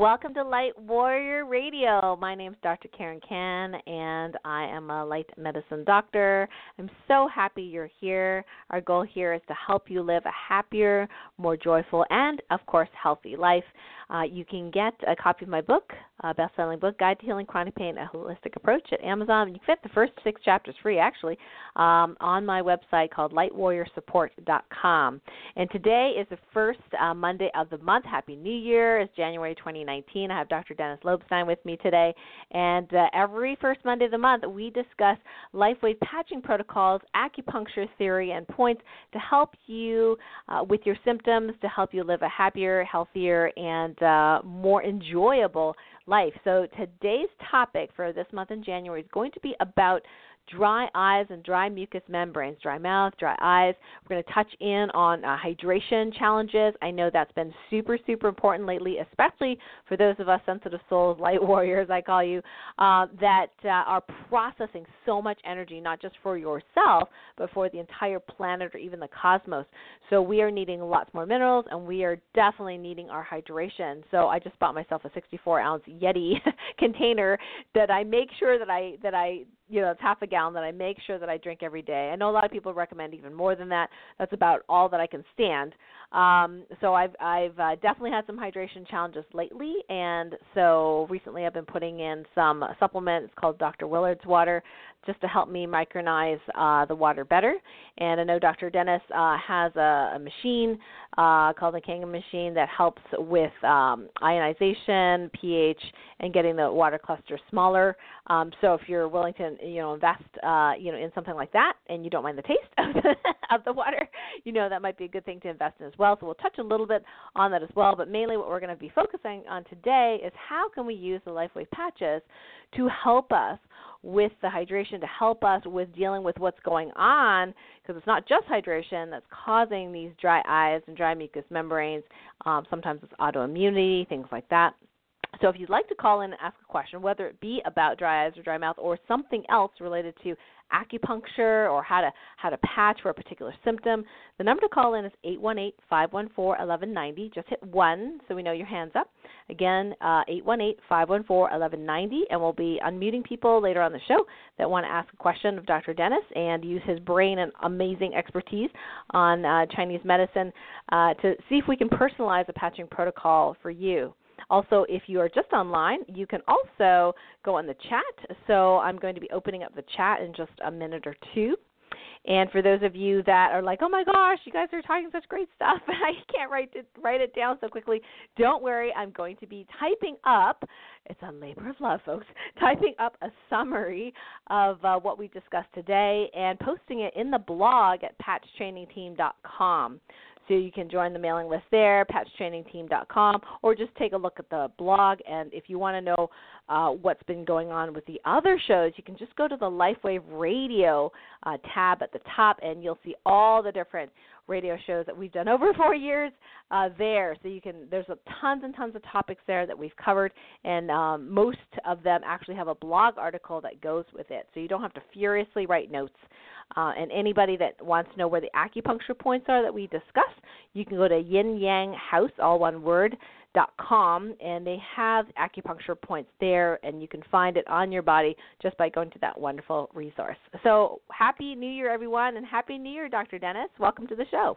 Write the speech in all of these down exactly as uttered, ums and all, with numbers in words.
Welcome to Light Warrior Radio. My name is Doctor Karen Kan, and I am a light medicine doctor. I'm so happy you're here. Our goal here is to help you live a happier, more joyful, and, of course, healthy life. Uh, you can get a copy of my book, a best-selling book, Guide to Healing Chronic Pain, A Holistic Approach, at Amazon. You can get the first six chapters free, actually, um, on my website called light warrior support dot com. And today is the first uh, Monday of the month. Happy New Year. It's January twenty nineteen. I have Doctor Dennis Lobstein with me today. And uh, every first Monday of the month, we discuss LifeWave patching protocols, acupuncture theory, and points to help you uh, with your symptoms, to help you live a happier, healthier, and uh, more enjoyable life. So today's topic for this month in January is going to be about dry eyes and dry mucous membranes, dry mouth, dry eyes. We're going to touch in on uh, hydration challenges. I know that's been super, super important lately, especially for those of us sensitive souls, light warriors, I call you, uh, that uh, are processing so much energy, not just for yourself, but for the entire planet or even the cosmos. So we are needing lots more minerals, and we are definitely needing our hydration. So I just bought myself a sixty-four ounce Yeti container that I make sure that I, that I, you know, it's half a gallon that I make sure that I drink every day. I know a lot of people recommend even more than that. That's about all that I can stand. Um, so I've, I've uh, definitely had some hydration challenges lately, and so recently I've been putting in some supplement. It's called Doctor Willard's Water, just to help me micronize uh, the water better. And I know Doctor Dennis uh, has a, a machine uh, called the Kangen machine that helps with um, ionization, pH, and getting the water cluster smaller. Um, so if you're willing to, you know, invest, uh, you know, in something like that, and you don't mind the taste of the, of the water, you know, that might be a good thing to invest in as well. So we'll touch a little bit on that as well. But mainly what we're going to be focusing on today is how can we use the LifeWave patches to help us with the hydration, to help us with dealing with what's going on, because it's not just hydration that's causing these dry eyes and dry mucous membranes. Um, sometimes it's autoimmunity, things like that. So if you'd like to call in and ask a question, whether it be about dry eyes or dry mouth or something else related to acupuncture or how to how to patch for a particular symptom, the number to call in is eight one eight, five one four, one one nine zero. Just hit one so we know your hand's up. Again, uh, eight one eight, five one four, one one nine zero, and we'll be unmuting people later on the show that want to ask a question of Doctor Dennis and use his brain and amazing expertise on uh, Chinese medicine uh, to see if we can personalize a patching protocol for you. Also, if you are just online, you can also go on the chat. So I'm going to be opening up the chat in just a minute or two. And for those of you that are like, oh, my gosh, you guys are talking such great stuff, and I can't write it, write it down so quickly, don't worry. I'm going to be typing up, it's a labor of love, folks, typing up a summary of uh, what we discussed today and posting it in the blog at patch training team dot com. So you can join the mailing list there, patch training team dot com, or just take a look at the blog. And if you want to know uh, what's been going on with the other shows, you can just go to the LifeWave Radio uh, tab at the top, and you'll see all the different radio shows that we've done over four years uh, there. So you can, there's a tons and tons of topics there that we've covered, and um, most of them actually have a blog article that goes with it. So you don't have to furiously write notes. Uh, and anybody that wants to know where the acupuncture points are that we discuss, you can go to yin yang house, all one word, dot com, and they have acupuncture points there, and you can find it on your body just by going to that wonderful resource. So happy New Year, everyone, and happy New Year, Doctor Dennis. Welcome to the show.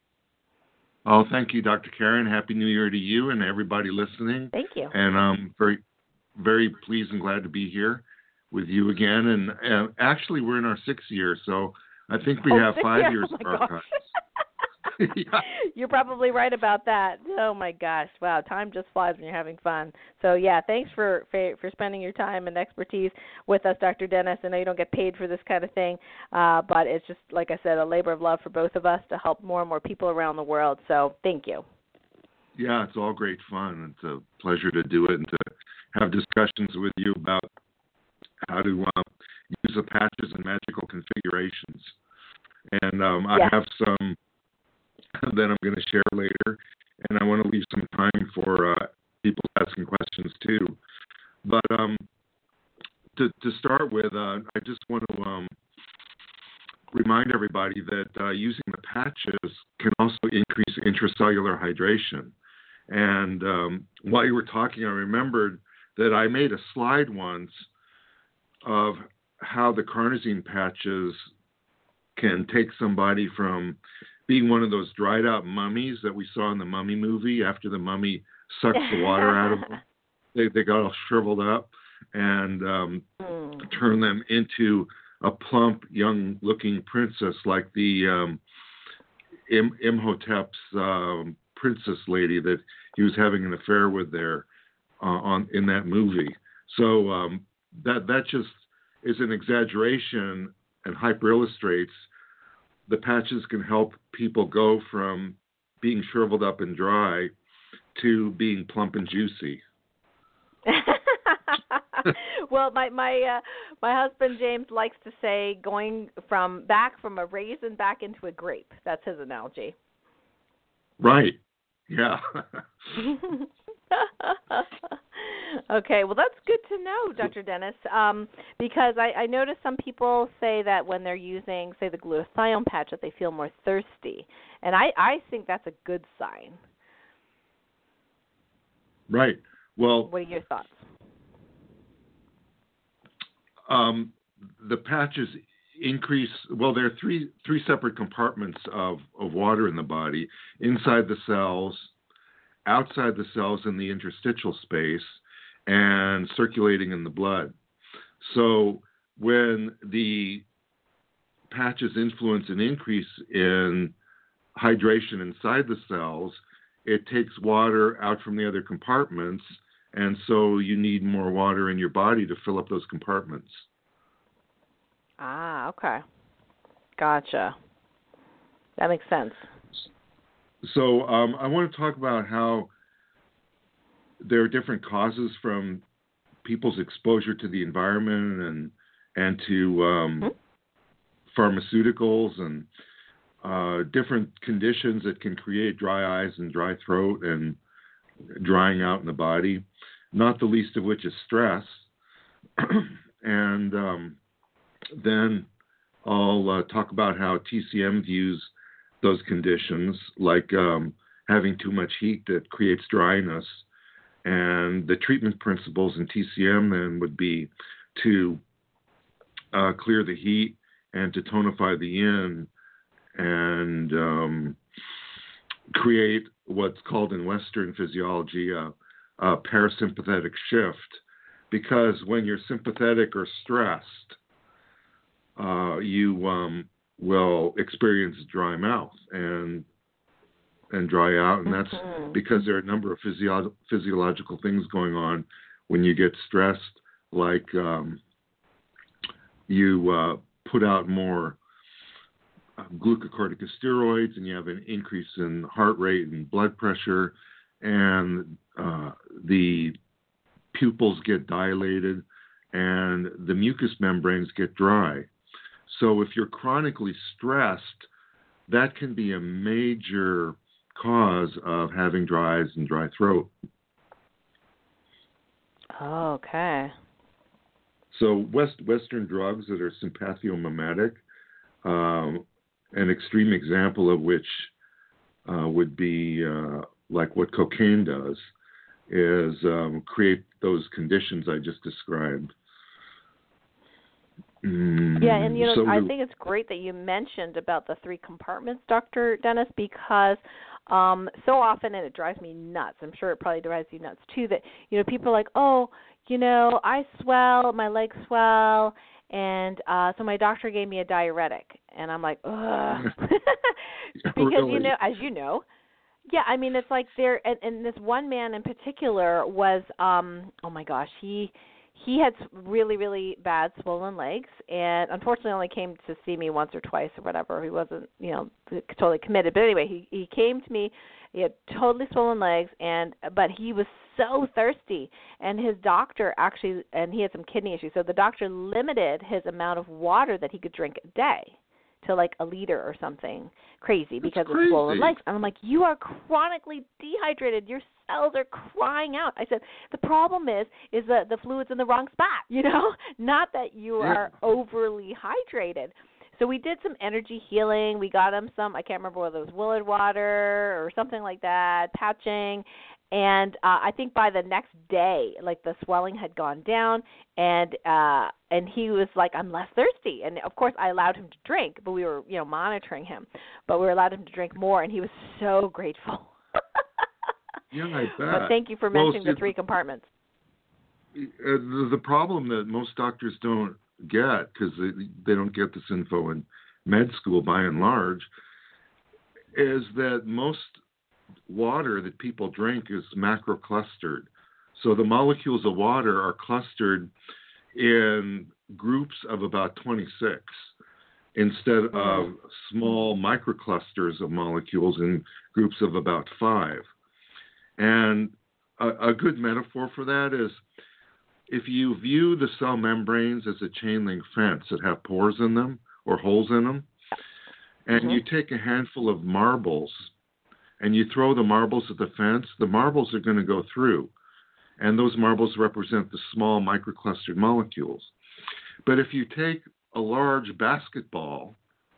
Oh, thank you, Doctor Karen. Happy New Year to you and everybody listening. Thank you. And I'm very, very pleased and glad to be here with you again. And uh, actually, we're in our sixth year, so I think we oh, have five year? years oh of archives. yeah. You're probably right about that. Oh, my gosh. Wow, time just flies when you're having fun. So, yeah, thanks for, for, for spending your time and expertise with us, Doctor Dennis. I know you don't get paid for this kind of thing, uh, but it's just, like I said, a labor of love for both of us to help more and more people around the world. So thank you. Yeah, it's all great fun. It's a pleasure to do it and to have discussions with you about how to uh, use the patches and magical configurations. And um, I yeah. have some that I'm going to share later, and I want to leave some time for uh, people asking questions too. But um, to, to start with, uh, I just want to um, remind everybody that uh, using the patches can also increase intracellular hydration. And um, while you were talking, I remembered that I made a slide once of how the carnosine patches can take somebody from being one of those dried out mummies that we saw in the Mummy movie after the mummy sucks the water out of them. They, they got all shriveled up, and um, mm. turn them into a plump, young-looking princess like the um, Im- Imhotep's um, princess lady that he was having an affair with there uh, on in that movie. So um, that that just is an exaggeration and hyper illustrates the patches can help people go from being shriveled up and dry to being plump and juicy. Well, my my uh, my husband James likes to say going from back from a raisin back into a grape. That's his analogy. Right. Yeah. Okay, well, that's good to know, Doctor Dennis, um, because I, I noticed some people say that when they're using, say, the glutathione patch, that they feel more thirsty. And I, I think that's a good sign. Right. Well, what are your thoughts? Um, the patches increase, well, there are three three separate compartments of, of water in the body: inside the cells, outside the cells in the interstitial space, and circulating in the blood. So when the patches influence an increase in hydration inside the cells, it takes water out from the other compartments, and so you need more water in your body to fill up those compartments. Ah, okay. Gotcha. That makes sense. So um, I want to talk about how there are different causes from people's exposure to the environment and and to um, mm-hmm. pharmaceuticals and uh, different conditions that can create dry eyes and dry throat and drying out in the body, not the least of which is stress. And um, then I'll uh, talk about how T C M views those conditions, like um, having too much heat that creates dryness. And the treatment principles in T C M then would be to uh, clear the heat and to tonify the yin and um, create what's called in Western physiology a, a parasympathetic shift. Because when you're sympathetic or stressed, uh, you um, will experience dry mouth and and dry out, and that's mm-hmm. because there are a number of physio- physiological things going on when you get stressed, like um, you uh, put out more uh, glucocorticosteroids, and you have an increase in heart rate and blood pressure, and uh, the pupils get dilated, and the mucous membranes get dry. So if you're chronically stressed, that can be a major cause of having dry eyes and dry throat. Oh, okay. So West Western drugs that are sympathomimetic, um, an extreme example of which uh, would be uh, like what cocaine does, is um, create those conditions I just described. Mm, yeah, and you know, so I think it's great that you mentioned about the three compartments, Doctor Dennis, because um, so often, and it drives me nuts, I'm sure it probably drives you nuts too, that, you know, people are like, oh, you know, I swell, my legs swell, and uh, so my doctor gave me a diuretic. And I'm like, ugh. Because, really? you know, as you know, yeah, I mean, it's like there, and, and this one man in particular was, um, oh my gosh, he he had really, really bad swollen legs, and unfortunately only came to see me once or twice or whatever. He wasn't, you know, totally committed. But anyway, he he came to me. He had totally swollen legs, and but he was so thirsty, and his doctor actually, and he had some kidney issues, so the doctor limited his amount of water that he could drink a day to like a liter or something crazy because That's crazy. of swollen legs. And I'm like, you are chronically dehydrated. Your cells are crying out. I said, the problem is, is that the fluid's in the wrong spot, you know, not that you are overly hydrated. So we did some energy healing. We got him some, I can't remember whether it was Willard water or something like that, patching. And uh, I think by the next day, like the swelling had gone down, and uh, and he was like, "I'm less thirsty." And of course, I allowed him to drink, but we were, you know, monitoring him. But we were allowed him to drink more, and he was so grateful. Yeah, I bet. But thank you for Well, mentioning see, the three compartments. Uh, the, the problem that most doctors don't get, because they, they don't get this info in med school by and large, is that most water that people drink is macroclustered. So the molecules of water are clustered in groups of about twenty-six instead of small microclusters of molecules in groups of about five. And a, a good metaphor for that is if you view the cell membranes as a chain link fence that have pores in them or holes in them, and mm-hmm. you take a handful of marbles and you throw the marbles at the fence, the marbles are going to go through. And those marbles represent the small microclustered molecules. But if you take a large basketball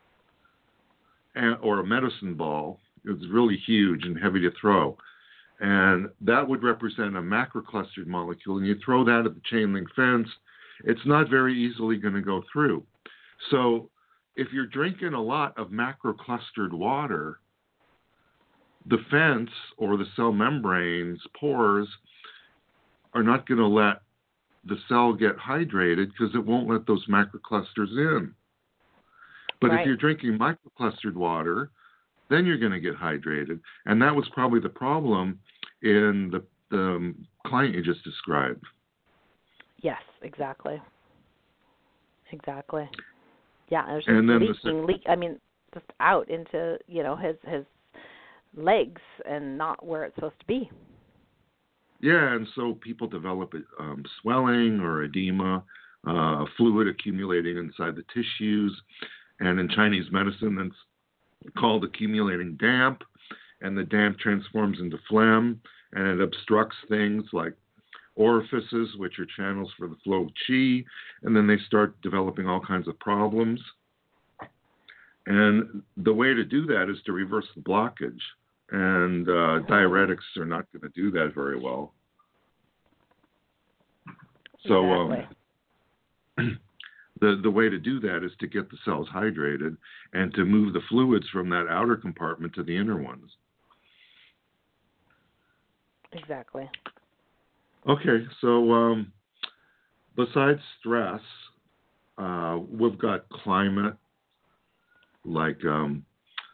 and, or a medicine ball, it's really huge and heavy to throw, and that would represent a macroclustered molecule, and you throw that at the chain link fence, it's not very easily going to go through. So if you're drinking a lot of macroclustered water, the fence or the cell membranes, pores, are not going to let the cell get hydrated because it won't let those macroclusters in. But right. if you're drinking microclustered water, then you're going to get hydrated. And that was probably the problem in the, the client you just described. Yes, exactly. Exactly. Yeah, it was just and then leaking, the, leak, I mean, just out into, you know, his his legs and not where it's supposed to be. Yeah, and so people develop um, swelling or edema, uh, fluid accumulating inside the tissues, and in Chinese medicine, that's called accumulating damp, and the damp transforms into phlegm, and it obstructs things like orifices, which are channels for the flow of qi, and then they start developing all kinds of problems. And the way to do that is to reverse the blockage. And uh, diuretics are not going to do that very well. So exactly. um, the the way to do that is to get the cells hydrated and to move the fluids from that outer compartment to the inner ones. Exactly. Okay, so um, besides stress, uh, we've got climate, like um,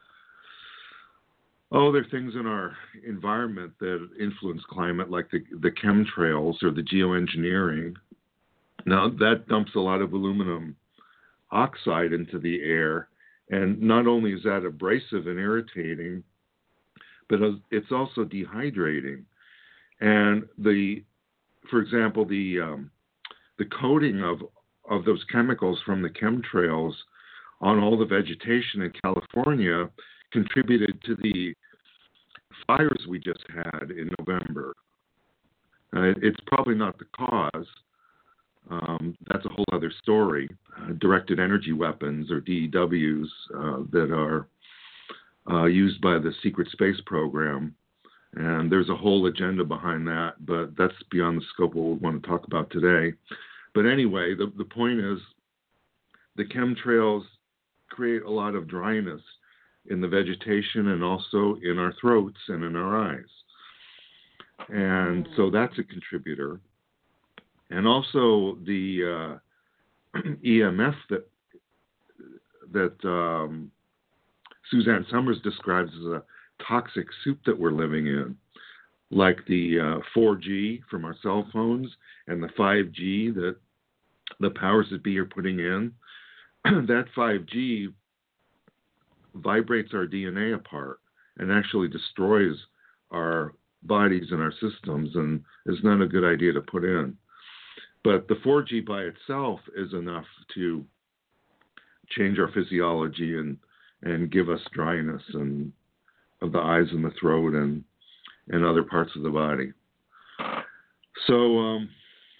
Oh, there are things in our environment that influence climate, like the, the chemtrails or the geoengineering. Now, that dumps a lot of aluminum oxide into the air, and not only is that abrasive and irritating, but it's also dehydrating. And the, for example, the um, the coating of of those chemicals from the chemtrails on all the vegetation in California contributed to the fires we just had in November. Uh, it's probably not the cause. Um, that's a whole other story. Uh, directed energy weapons, or D E Ws, uh, that are uh, used by the secret space program. And there's a whole agenda behind that, but that's beyond the scope of what we want to talk about today. But anyway, the, the point is the chemtrails create a lot of dryness in the vegetation and also in our throats and in our eyes. And so that's a contributor. And also the uh, E M F that that um, Suzanne Summers describes as a toxic soup that we're living in, like the uh, four G from our cell phones and the five G that the powers that be are putting in. That five G vibrates our D N A apart and actually destroys our bodies and our systems, and is not a good idea to put in. But the four G by itself is enough to change our physiology and, and give us dryness and of the eyes and the throat and and other parts of the body. So um,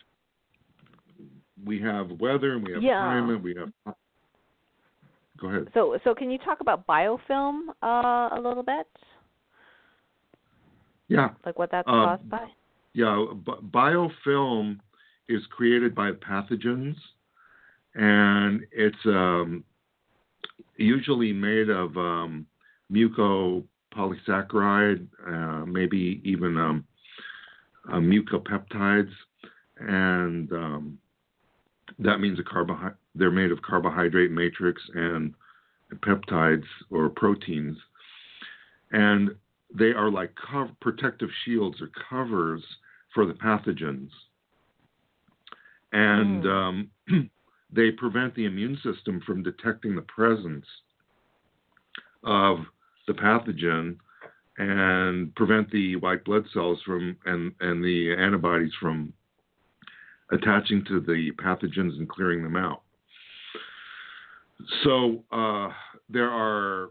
we have weather and we have yeah. climate. We have. Go ahead. So so can you talk about biofilm uh, a little bit? Yeah. Like what that's Uh, caused by? yeah. B- biofilm is created by pathogens, and it's um, usually made of um, mucopolysaccharide, uh, maybe even um, uh, mucopeptides, and um, that means a carbohy- they're made of carbohydrate matrix and peptides or proteins, and they are like co- protective shields or covers for the pathogens, and Mm. um, they prevent the immune system from detecting the presence of the pathogen and prevent the white blood cells from and, and the antibodies from attaching to the pathogens and clearing them out. So uh, there are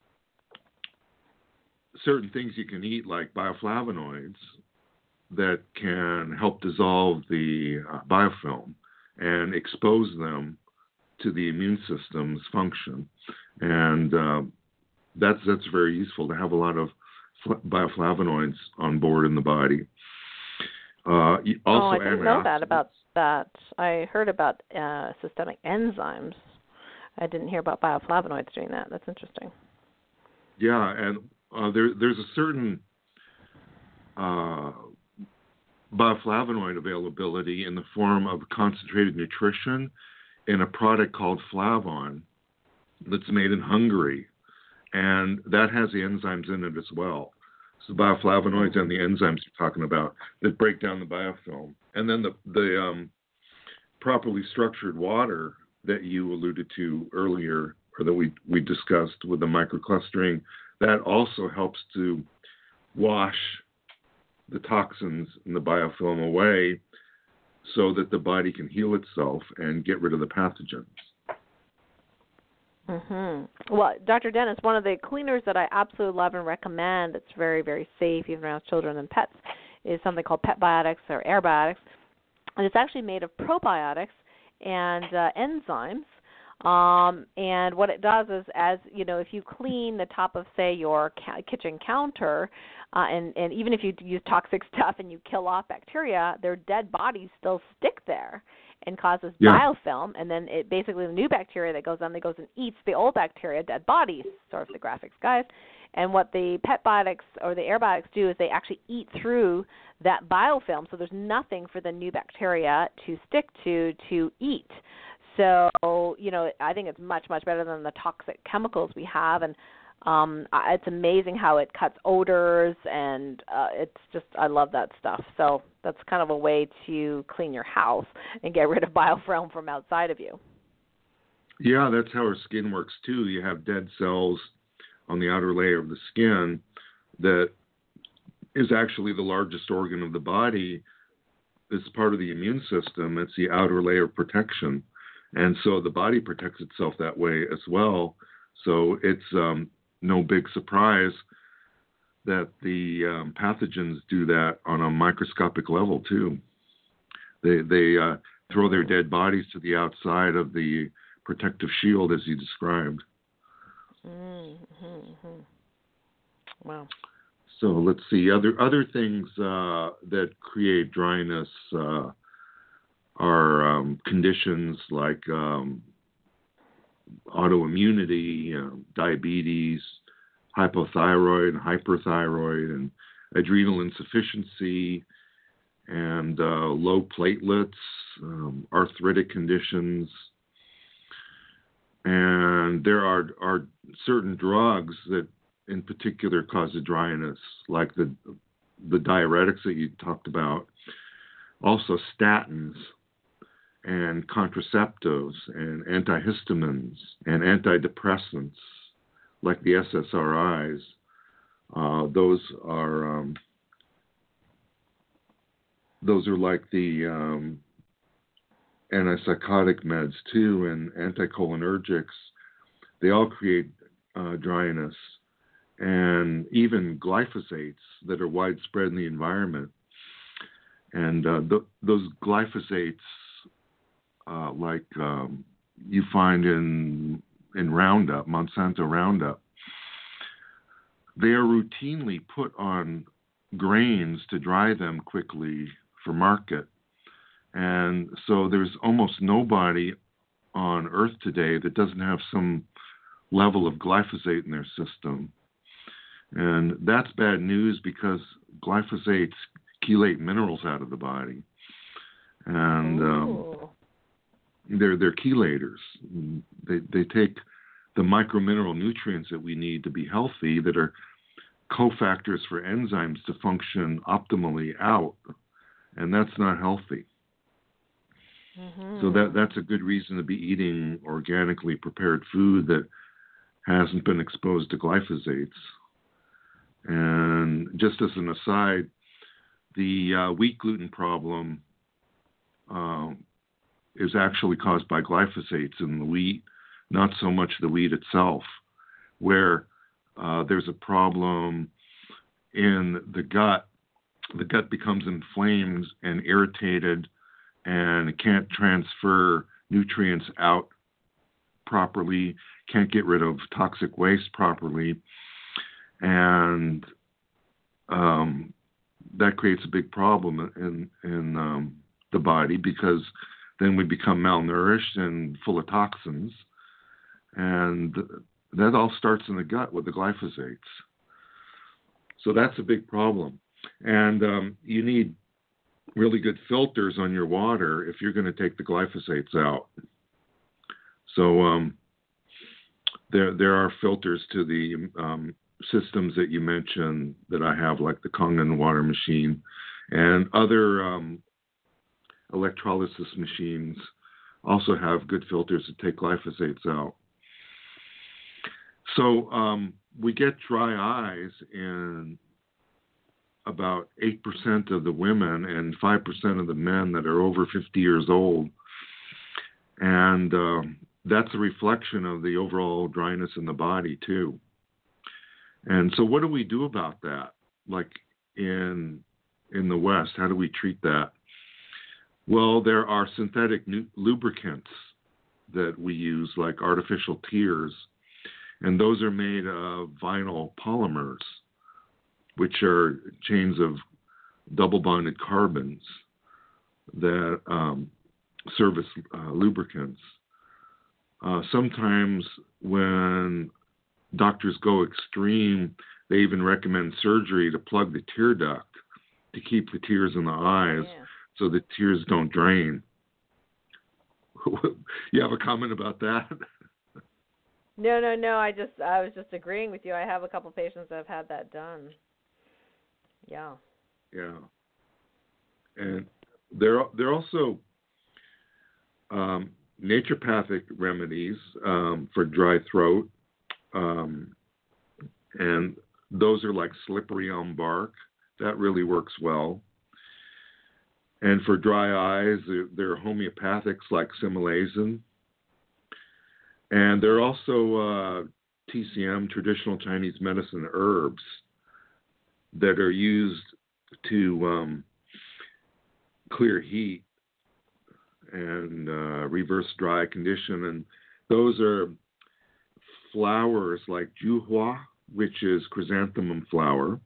certain things you can eat like bioflavonoids that can help dissolve the uh, biofilm and expose them to the immune system's function. And uh, that's that's very useful to have a lot of bioflavonoids on board in the body. Uh, also, oh, I didn't know that about that. I heard about uh, systemic enzymes. I didn't hear about bioflavonoids doing that. That's interesting. Yeah, and uh, there, there's a certain uh, bioflavonoid availability in the form of concentrated nutrition in a product called Flavon that's made in Hungary, and that has the enzymes in it as well. So bioflavonoids and the enzymes you're talking about that break down the biofilm. And then the, the um, properly structured water that you alluded to earlier, or that we, we discussed with the microclustering, that also helps to wash the toxins in the biofilm away so that the body can heal itself and get rid of the pathogens. Mm-hmm. Well, Doctor Dennis, one of the cleaners that I absolutely love and recommend that's very, very safe even around children and pets is something called Petbiotics or Airbiotics. And it's actually made of probiotics and uh, enzymes. Um, and what it does is, as you know, if you clean the top of, say, your ca- kitchen counter, uh, and, and even if you use toxic stuff and you kill off bacteria, their dead bodies still stick there and causes Yeah. biofilm, and then it basically the new bacteria that goes on, that goes and eats the old bacteria, dead bodies, sort of the graphics guys. And what the Petbiotics or the Airbiotics do is they actually eat through that biofilm, so there's nothing for the new bacteria to stick to to eat. So, you know, I think it's much, much better than the toxic chemicals we have, and um, it's amazing how it cuts odors, and uh, it's just, I love that stuff. So that's kind of a way to clean your house and get rid of biofilm from outside of you. Yeah, that's how our skin works too. You have dead cells on the outer layer of the skin that is actually the largest organ of the body. It's part of the immune system. It's the outer layer of protection. And so the body protects itself that way as well. So it's um, no big surprise that the um, pathogens do that on a microscopic level too. They they uh, throw their dead bodies to the outside of the protective shield, as you described. Mm-hmm, mm-hmm. Wow. So let's see other other things uh, that create dryness. Uh, are um, conditions like um, autoimmunity, uh, diabetes, hypothyroid, hyperthyroid, and adrenal insufficiency, and uh, low platelets, um, arthritic conditions. And there are, are certain drugs that in particular cause a dryness, like the, the diuretics that you talked about, also statins, and contraceptives and antihistamines and antidepressants like the S S R Is. Uh, those are um, those are like the um, antipsychotic meds too, and anticholinergics. They all create uh, dryness, and even glyphosates that are widespread in the environment. And uh, th- those glyphosates, Uh, like um, you find in in Roundup, Monsanto Roundup, they are routinely put on grains to dry them quickly for market. And so there's almost nobody on Earth today that doesn't have some level of glyphosate in their system. And that's bad news because glyphosates chelate minerals out of the body. And um, they're, they're chelators. They, they take the micromineral nutrients that we need to be healthy that are cofactors for enzymes to function optimally out. And that's not healthy. Mm-hmm. So that that's a good reason to be eating organically prepared food that hasn't been exposed to glyphosates. And just as an aside, the uh, wheat gluten problem um, is actually caused by glyphosates in the wheat, not so much the wheat itself, where uh, there's a problem in the gut. The gut becomes inflamed and irritated, and it can't transfer nutrients out properly, can't get rid of toxic waste properly, and um, that creates a big problem in in um, the body, because then we become malnourished and full of toxins, and that all starts in the gut with the glyphosates. So that's a big problem, and um, you need really good filters on your water if you're going to take the glyphosates out. So um, there there are filters to the um, systems that you mentioned that I have, like the Kangen water machine, and other um, electrolysis machines also have good filters to take glyphosates out. So um, we get dry eyes in about eight percent of the women and five percent of the men that are over fifty years old. And um, that's a reflection of the overall dryness in the body, too. And so what do we do about that? Like in in the West, how do we treat that? Well, there are synthetic nu- lubricants that we use, like artificial tears, and those are made of vinyl polymers, which are chains of double-bonded carbons that um, serve as uh, lubricants. Uh, sometimes when doctors go extreme, they even recommend surgery to plug the tear duct to keep the tears in the eyes yeah. so the tears don't drain. You have a comment about that? No, no, no. I just I was just agreeing with you. I have a couple patients that have had that done. Yeah. Yeah. And there there are also um, naturopathic remedies um, for dry throat, um, and those are like slippery elm bark. That really works well. And for dry eyes, there, there are homeopathics like Similazin. And there are also uh, T C M, traditional Chinese medicine herbs, that are used to um, clear heat and uh, reverse dry condition. And those are flowers like juhua, which is chrysanthemum flower,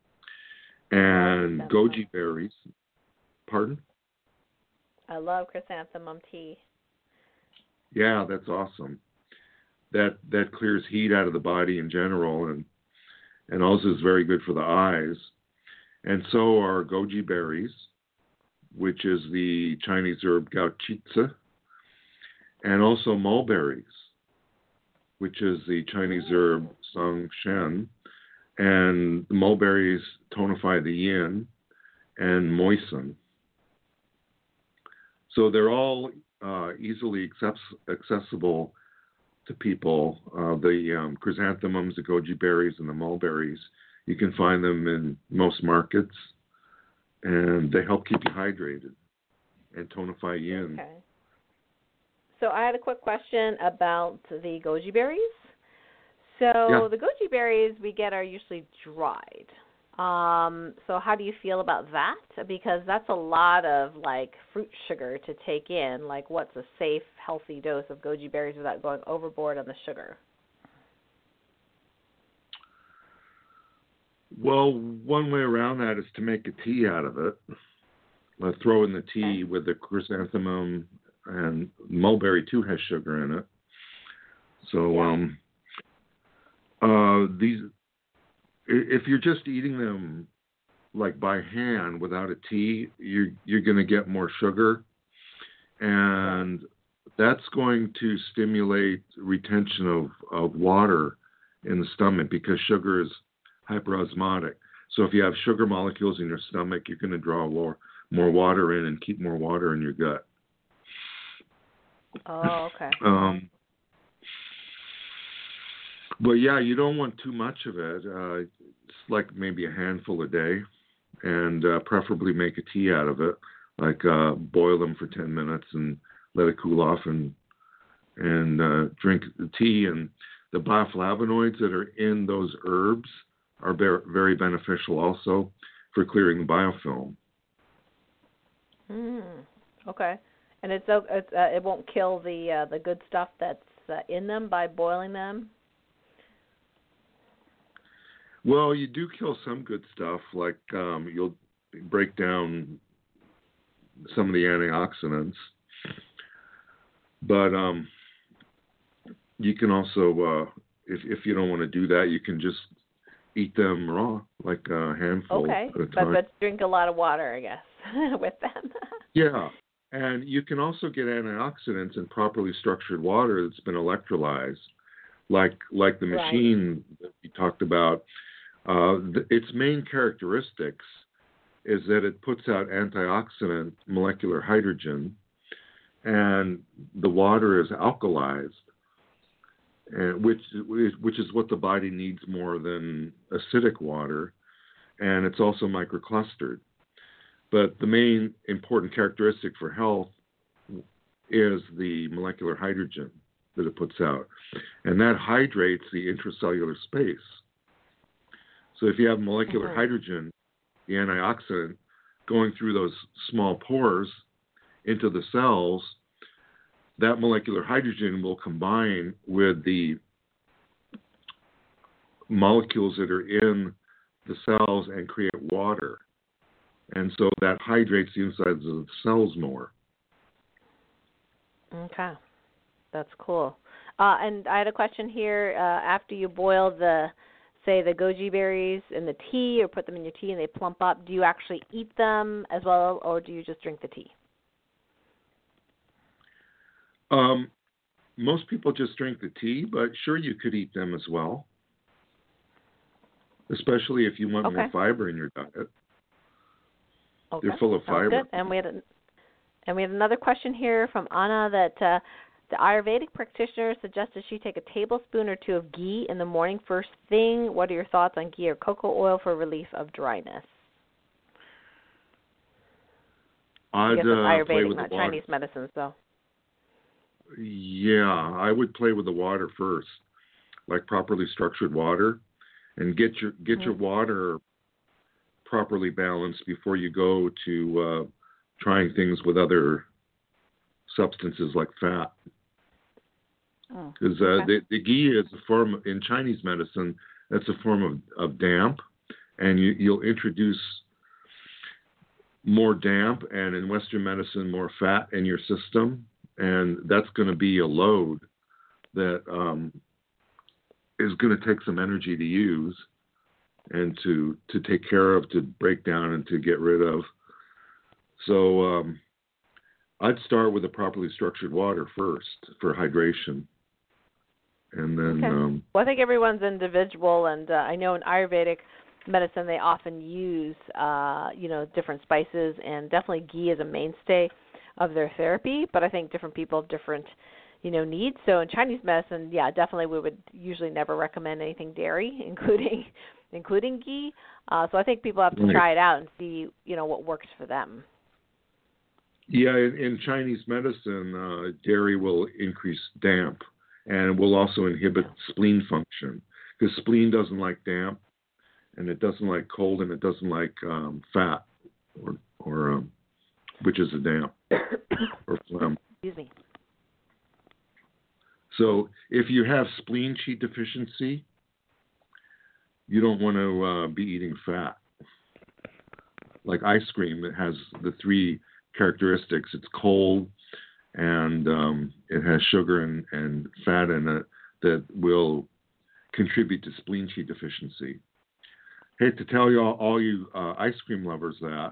and goji berries. Pardon? I love chrysanthemum tea. Yeah, that's awesome. That that clears heat out of the body in general, and and also is very good for the eyes. And so are goji berries, which is the Chinese herb gaochitsa, and also mulberries, which is the Chinese herb songshen. And the mulberries tonify the yin and moisten. So they're all uh, easily access- accessible to people. Uh, the um, chrysanthemums, the goji berries, and the mulberries, you can find them in most markets, and they help keep you hydrated and tonify yin. Okay. So I had a quick question about the goji berries. So yeah. the goji berries we get are usually dried. Um, so how do you feel about that? Because that's a lot of like fruit sugar to take in. Like, what's a safe, healthy dose of goji berries without going overboard on the sugar? Well, one way around that is to make a tea out of it. Uh, throw in the Okay. tea with the chrysanthemum, and mulberry too has sugar in it. So Yeah. um, uh, these, if you're just eating them like by hand without a tea, you're you're going to get more sugar, Right. and that's going to stimulate retention of, of water in the stomach because sugar is hyperosmotic. So if you have sugar molecules in your stomach, you're going to draw more, more water in and keep more water in your gut. Oh, okay. Um, but yeah, you don't want too much of it. Uh, it's like maybe a handful a day, and uh, preferably make a tea out of it. Like uh, boil them for ten minutes and let it cool off, and and uh, drink the tea. And the bioflavonoids that are in those herbs are very, very beneficial also for clearing the biofilm. Mm. Okay. And it's, o- it's uh, it won't kill the uh, the good stuff that's uh, in them by boiling them. Well, you do kill some good stuff, like um, you'll break down some of the antioxidants, but um, you can also, uh, if if you don't want to do that, you can just eat them raw, like a handful Okay. at a But time. but drink a lot of water, I guess, with them. Yeah, and you can also get antioxidants in properly structured water that's been electrolyzed, like like the Right. machine that we talked about. Uh, th- its main characteristics is that it puts out antioxidant molecular hydrogen, and the water is alkalized, and which which is what the body needs more than acidic water, and it's also microclustered. But the main important characteristic for health is the molecular hydrogen that it puts out, and that hydrates the intracellular space. So if you have molecular Mhm. hydrogen, the antioxidant, going through those small pores into the cells, that molecular hydrogen will combine with the molecules that are in the cells and create water. And so that hydrates the insides of the cells more. Okay. That's cool. Uh, and I had a question here. Uh, after you boil the, say, the goji berries in the tea or put them in your tea and they plump up, do you actually eat them as well, or do you just drink the tea? Um, most people just drink the tea, but sure, you could eat them as well, especially if you want Okay. more fiber in your diet. Okay. They're full of Sounds fiber. good. And we had a, and we had another question here from Anna that uh, the Ayurvedic practitioner suggested she take a tablespoon or two of ghee in the morning first thing. What are your thoughts on ghee or cocoa oil for relief of dryness? I I'd guess that's uh, play Ayurvedic, with the not water. Chinese medicine, so. Yeah, I would play with the water first, like properly structured water, and get your get Mm-hmm. your water properly balanced before you go to uh, trying things with other substances like fat. Oh, Because uh, okay. the, the ghee is a form in Chinese medicine. That's a form of, of damp, and you, you'll introduce more damp, and in Western medicine, more fat in your system, and that's going to be a load that um, is going to take some energy to use and to to take care of, to break down, and to get rid of. So um, I'd start with a properly structured water first for hydration, and then Okay. um, Well, I think everyone's individual, and uh, I know in Ayurvedic medicine they often use, uh, you know, different spices, and definitely ghee is a mainstay of their therapy. But I think different people have different, you know, needs. So in Chinese medicine, yeah, definitely we would usually never recommend anything dairy, including including ghee. Uh, so I think people have to right. try it out and see, you know, what works for them. Yeah, in, in Chinese medicine, uh, dairy will increase damp and will also inhibit spleen function, because spleen doesn't like damp, and it doesn't like cold, and it doesn't like um, fat, or or um, which is a damp or phlegm. Excuse me. So if you have spleen qi deficiency, you don't want to uh, be eating fat. Like ice cream, it has the three characteristics. It's cold, and um, it has sugar and, and fat in it that will contribute to spleen qi deficiency. Hate to tell you all, all you uh, ice cream lovers that.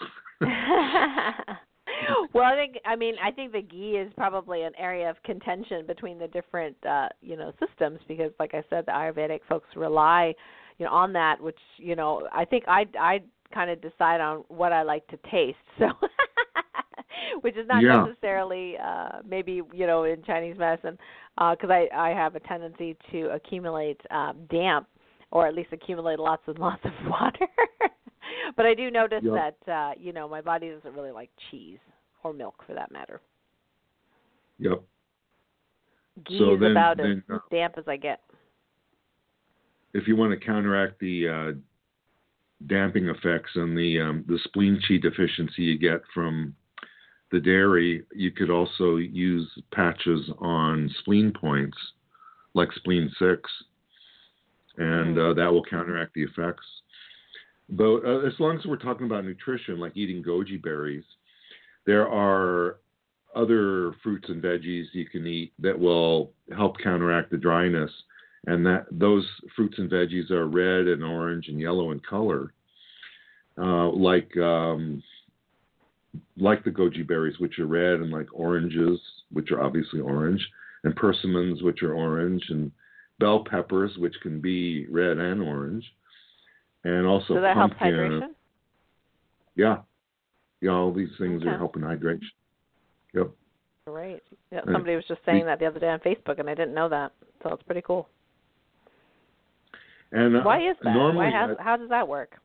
Well, I think I mean I think the ghee is probably an area of contention between the different uh, you know systems, because, like I said, the Ayurvedic folks rely you know on that, which you know I think I I kind of decide on what I like to taste, so which is not yeah. necessarily uh, maybe you know in Chinese medicine, because uh, I I have a tendency to accumulate um, damp, or at least accumulate lots and lots of water. But I do notice yep. that, uh, you know, my body doesn't really like cheese or milk, for that matter. Yep. Ghee so is then, about then, as uh, damp as I get. If you want to counteract the uh, damping effects and the um, the spleen qi deficiency you get from the dairy, you could also use patches on spleen points, like spleen six, and mm-hmm. uh, that will counteract the effects. But uh, as long as we're talking about nutrition, like eating goji berries, there are other fruits and veggies you can eat that will help counteract the dryness. And that those fruits and veggies are red and orange and yellow in color, uh, like um, like the goji berries, which are red, and like oranges, which are obviously orange, and persimmons, which are orange, and bell peppers, which can be red and orange. And also so that pumpkin. helps hydration? Yeah. Yeah, all these things okay. are helping hydration. Yep. Great. Yeah, somebody was just saying the, that the other day on Facebook, and I didn't know that. So it's pretty cool. And uh, why is that? Normally, why has, how does that work?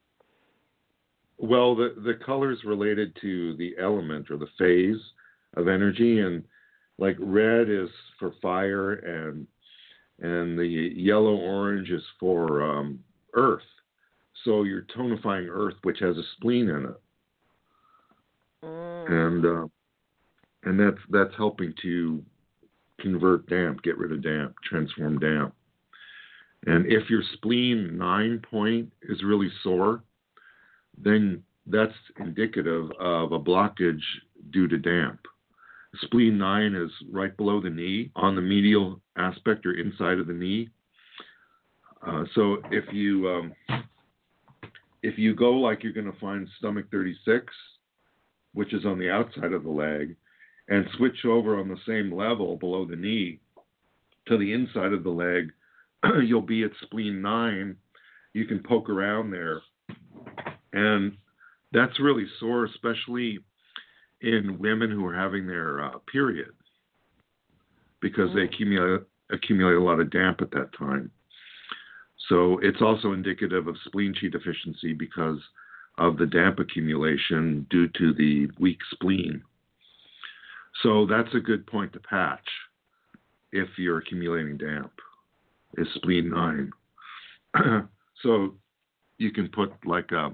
Well, the, the color is related to the element or the phase of energy. And like red is for fire, and and the yellow orange is for um, earth. So you're tonifying earth, which has a spleen in it, mm. and uh, and that's that's helping to convert damp, get rid of damp, transform damp. And if your spleen nine point is really sore, then that's indicative of a blockage due to damp. Spleen nine is right below the knee, on the medial aspect or inside of the knee. Uh, so if you um, if you go like you're going to find stomach thirty-six, which is on the outside of the leg, and switch over on the same level below the knee to the inside of the leg, you'll be at spleen nine. You can poke around there, and that's really sore, especially in women who are having their uh, period, because mm-hmm. they accumulate accumulate a lot of damp at that time. So it's also indicative of spleen qi deficiency because of the damp accumulation due to the weak spleen. So that's a good point to patch if you're accumulating damp, is spleen nine. So you can put like a,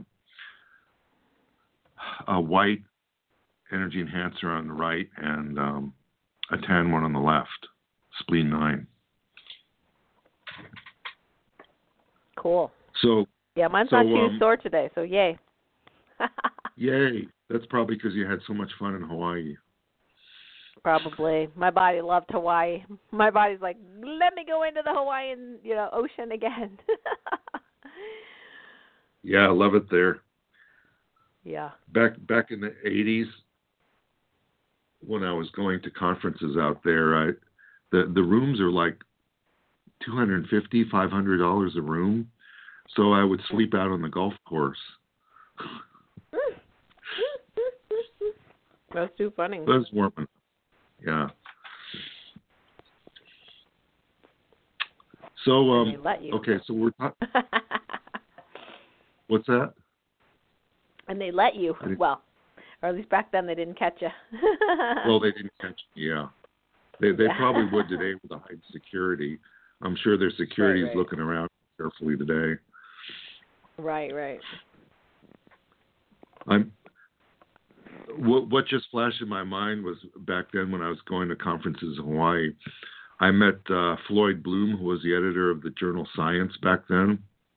a white energy enhancer on the right and um, a tan one on the left, spleen nine. Cool. So yeah, mine's so, not too um, sore today, so yay. Yay. That's probably because you had so much fun in Hawaii. Probably. My body loved Hawaii. My body's like, let me go into the Hawaiian, you know, ocean again. Yeah, I love it there. Yeah. Back back in the eighties, when I was going to conferences out there, I, the the rooms are like two hundred fifty dollars, five hundred dollars a room. So I would sleep out on the golf course. That's too funny. That's warming. Yeah. So um and they let you. Okay, so we're talking. What's that? And they let you. Well, or at least back then they didn't catch you. Well, they didn't catch you, yeah. They they yeah. probably would today with the high security. I'm sure their security is right, right. looking around carefully today. Right, right. I'm. What, what just flashed in my mind was back then when I was going to conferences in Hawaii, I met uh, Floyd Bloom, who was the editor of the journal Science back then.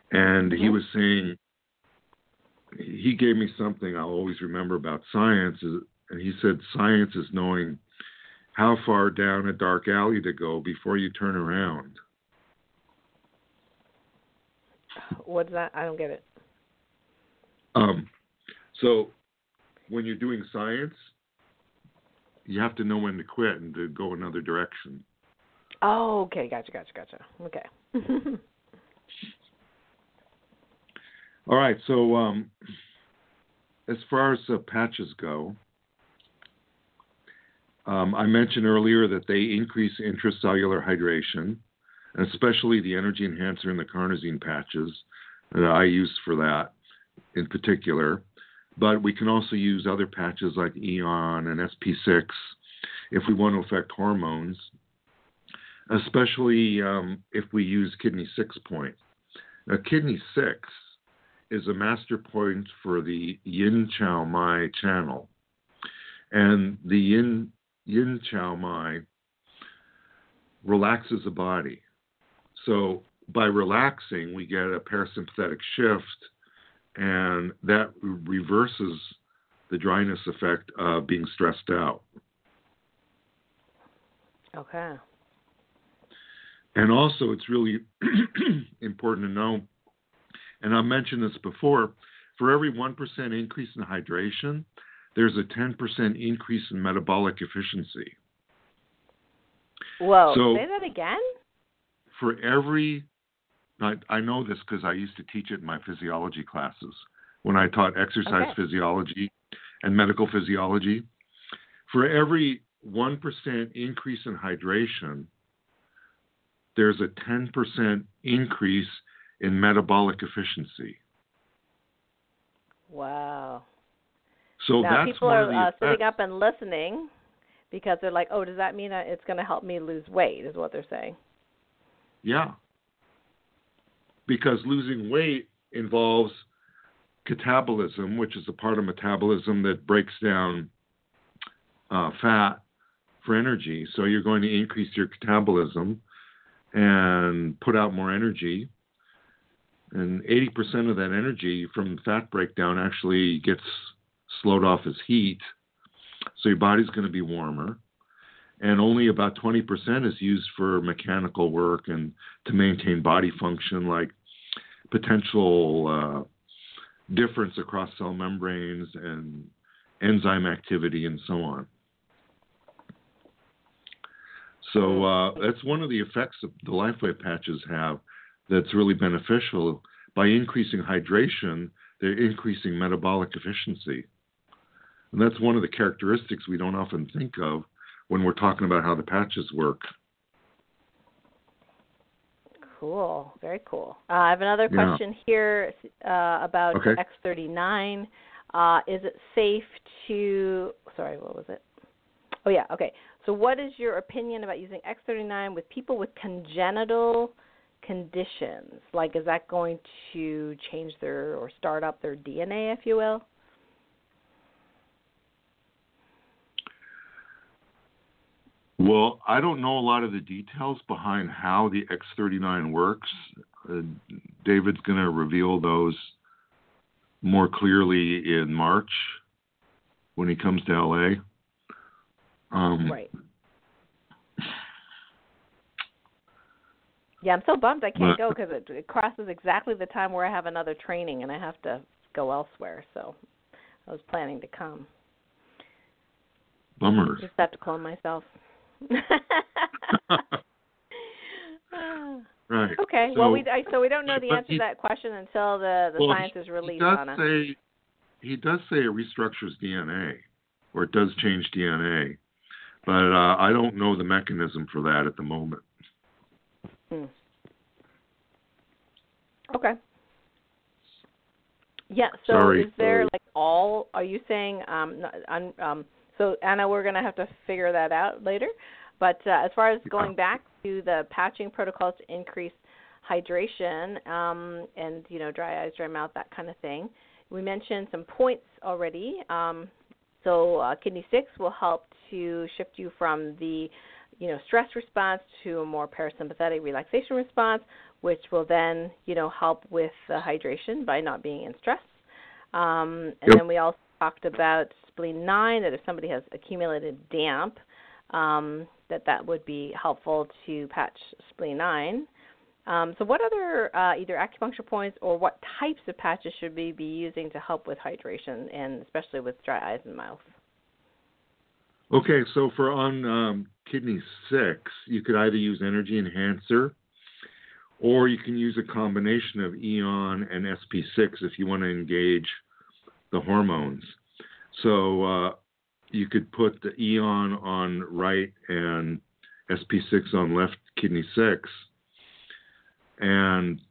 And Mm-hmm. he was saying, he gave me something I'll always remember about science, is, and he said, science is knowing how far down a dark alley to go before you turn around. What's that? I don't get it. Um, so when you're doing science, you have to know when to quit and to go another direction. Oh, okay. Gotcha, gotcha, gotcha. Okay. All right. So um, as far as uh, patches go, um, I mentioned earlier that they increase intracellular hydration, and especially the energy enhancer and the carnosine patches that I use for that in particular. But we can also use other patches like Eon and S P six if we want to affect hormones, especially um, if we use kidney six point. Now, kidney six is a master point for the yin chao mai channel. And the yin, yin chao mai relaxes the body. So by relaxing, we get a parasympathetic shift, and that reverses the dryness effect of being stressed out. Okay. And also, it's really important to know, and I mentioned this before, for every one percent increase in hydration, there's a ten percent increase in metabolic efficiency. Whoa, so say that again? For every, I, I know this because I used to teach it in my physiology classes when I taught exercise Okay. physiology and medical physiology. For every one percent increase in hydration, there's a ten percent increase in metabolic efficiency. Wow. So now that's people one are of the uh, effects. sitting up and listening because they're like, oh, does that mean that it's going to help me lose weight is what they're saying. Yeah. Because losing weight involves catabolism, which is a part of metabolism that breaks down uh, fat for energy. So you're going to increase your catabolism and put out more energy. And eighty percent of that energy from fat breakdown actually gets slowed off as heat. So your body's going to be warmer. And only about twenty percent is used for mechanical work and to maintain body function, like potential uh, difference across cell membranes and enzyme activity and so on. So uh, that's one of the effects that the LifeWave patches have that's really beneficial. By increasing hydration, they're increasing metabolic efficiency. And that's one of the characteristics we don't often think of when we're talking about how the patches work. Cool. Very cool. Uh, I have another Yeah. question here uh, about Okay. X thirty-nine. Uh, is it safe to, sorry, what was it? Oh, yeah, okay. So what is your opinion about using X thirty-nine with people with congenital conditions? Like, is that going to change their or start up their D N A, if you will? Well, I don't know a lot of the details behind how the X thirty-nine works. Uh, David's going to reveal those more clearly in March when he comes to L A. Um, Right. Yeah, I'm so bummed I can't but, go because it, it crosses exactly the time where I have another training and I have to go elsewhere. So I was planning to come. Bummer. Just have to clone myself. Right. Okay. So, well, we I, so we don't know the but answer he- to that question until the, the well, science he, is released he does on it. say he does say it restructures D N A, or it does change D N A, but uh, I don't know the mechanism for that at the moment. Hmm. Okay. Yeah. So Sorry, is there sorry. like all? Are you saying um, um um? So Anna, we're gonna have to figure that out later. But uh, as far as going back to the patching protocols to increase hydration um, and, you know, dry eyes, dry mouth, that kind of thing, we mentioned some points already. Um, so uh, Kidney six will help to shift you from the, you know, stress response to a more parasympathetic relaxation response, which will then, you know, help with the hydration by not being in stress. Um, and Yep. then we also talked about spleen nine, that if somebody has accumulated damp, um, that that would be helpful to patch spleen nine. Um, so what other uh, either acupuncture points or what types of patches should we be using to help with hydration, and especially with dry eyes and mouth? Okay, so for on um, kidney six, you could either use Energy Enhancer, or you can use a combination of Eon and S P six if you want to engage the hormones. So uh, you could put the Eon on right and S P six on left kidney six. And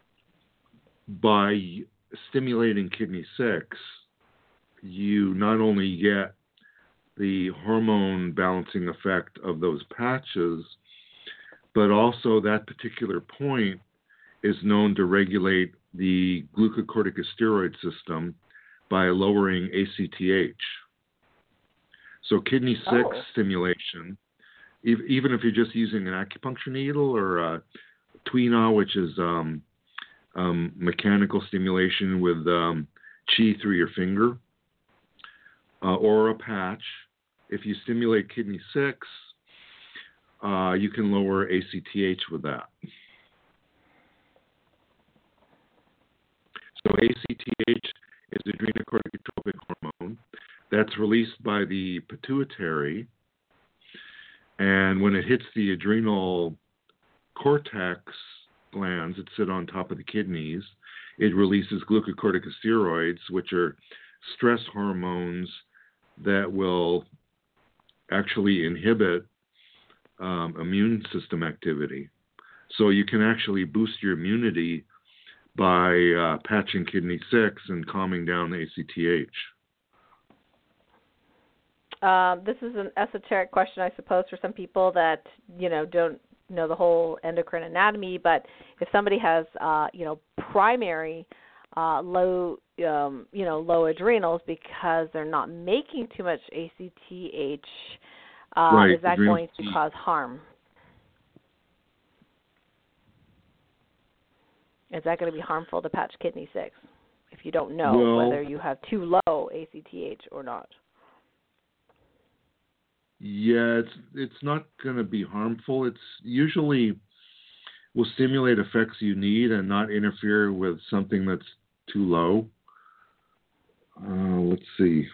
by stimulating kidney six, you not only get the hormone balancing effect of those patches, but also that particular point is known to regulate the glucocorticosteroid system by lowering A C T H. So kidney six Oh. stimulation, even if you're just using an acupuncture needle or a Tuina, which is um, um, mechanical stimulation with um, chi through your finger, uh, or a patch, if you stimulate kidney six, uh, you can lower A C T H with that. So A C T H is adrenocorticotropic hormone that's released by the pituitary, and when it hits the adrenal cortex glands that sit on top of the kidneys, it releases glucocorticosteroids, which are stress hormones that will actually inhibit um, immune system activity. So you can actually boost your immunity by uh, patching kidney six and calming down the A C T H. Um, this is an esoteric question, I suppose, for some people that, you know, don't know the whole endocrine anatomy, but if somebody has, uh, you know, primary uh, low, um, you know, low adrenals because they're not making too much A C T H, uh, right, is that adrenal going to cause harm? Is that going to be harmful to patch kidney six if you don't know well, whether you have too low A C T H or not? Yeah, it's it's not going to be harmful. It's usually will stimulate effects you need and not interfere with something that's too low. Uh, let's see.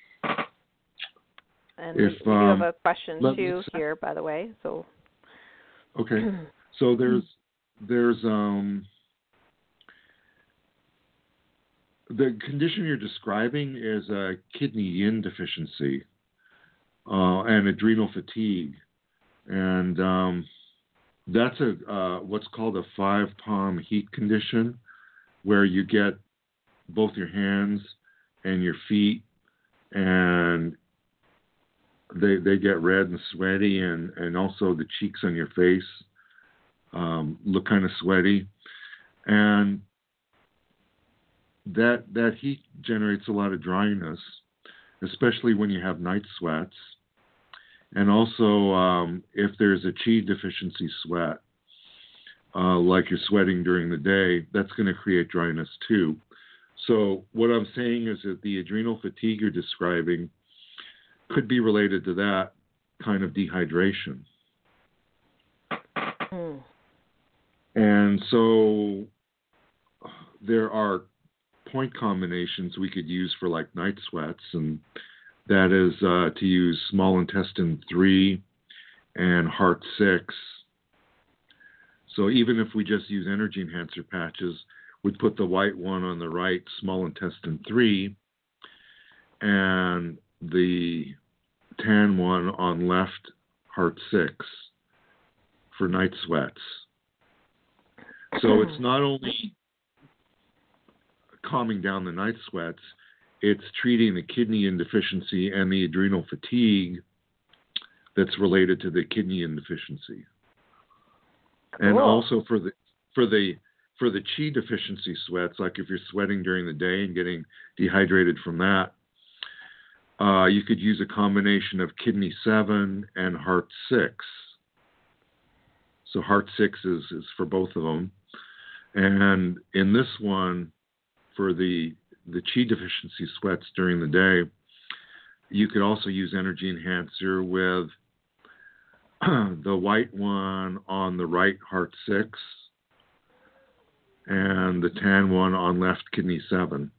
And if, we, we um, do have a question let, too here, by the way. So okay, so there's there's um the condition you're describing is a kidney yin deficiency. Uh, and adrenal fatigue, and um, that's a uh, what's called a five palm heat condition, where you get both your hands and your feet, and they they get red and sweaty, and, and also the cheeks on your face um, look kind of sweaty, and that that heat generates a lot of dryness, especially when you have night sweats. And also, um, if there's a chi deficiency sweat, uh, like you're sweating during the day, that's going to create dryness too. So what I'm saying is that the adrenal fatigue you're describing could be related to that kind of dehydration. Mm. And so there are point combinations we could use for like night sweats, and that is uh, to use small intestine three and heart six. So even if we just use energy enhancer patches, we'd put the white one on the right, small intestine three, and the tan one on left, heart six, for night sweats. So it's not only calming down the night sweats, it's treating the kidney indeficiency and the adrenal fatigue that's related to the kidney indeficiency. Cool. And also for the for the for the chi deficiency sweats, like if you're sweating during the day and getting dehydrated from that, Uh, you could use a combination of kidney seven and heart six. So heart six is, is for both of them. And in this one, for the, the Qi deficiency sweats during the day, you could also use Energy Enhancer with the white one on the right heart six and the tan one on left kidney seven.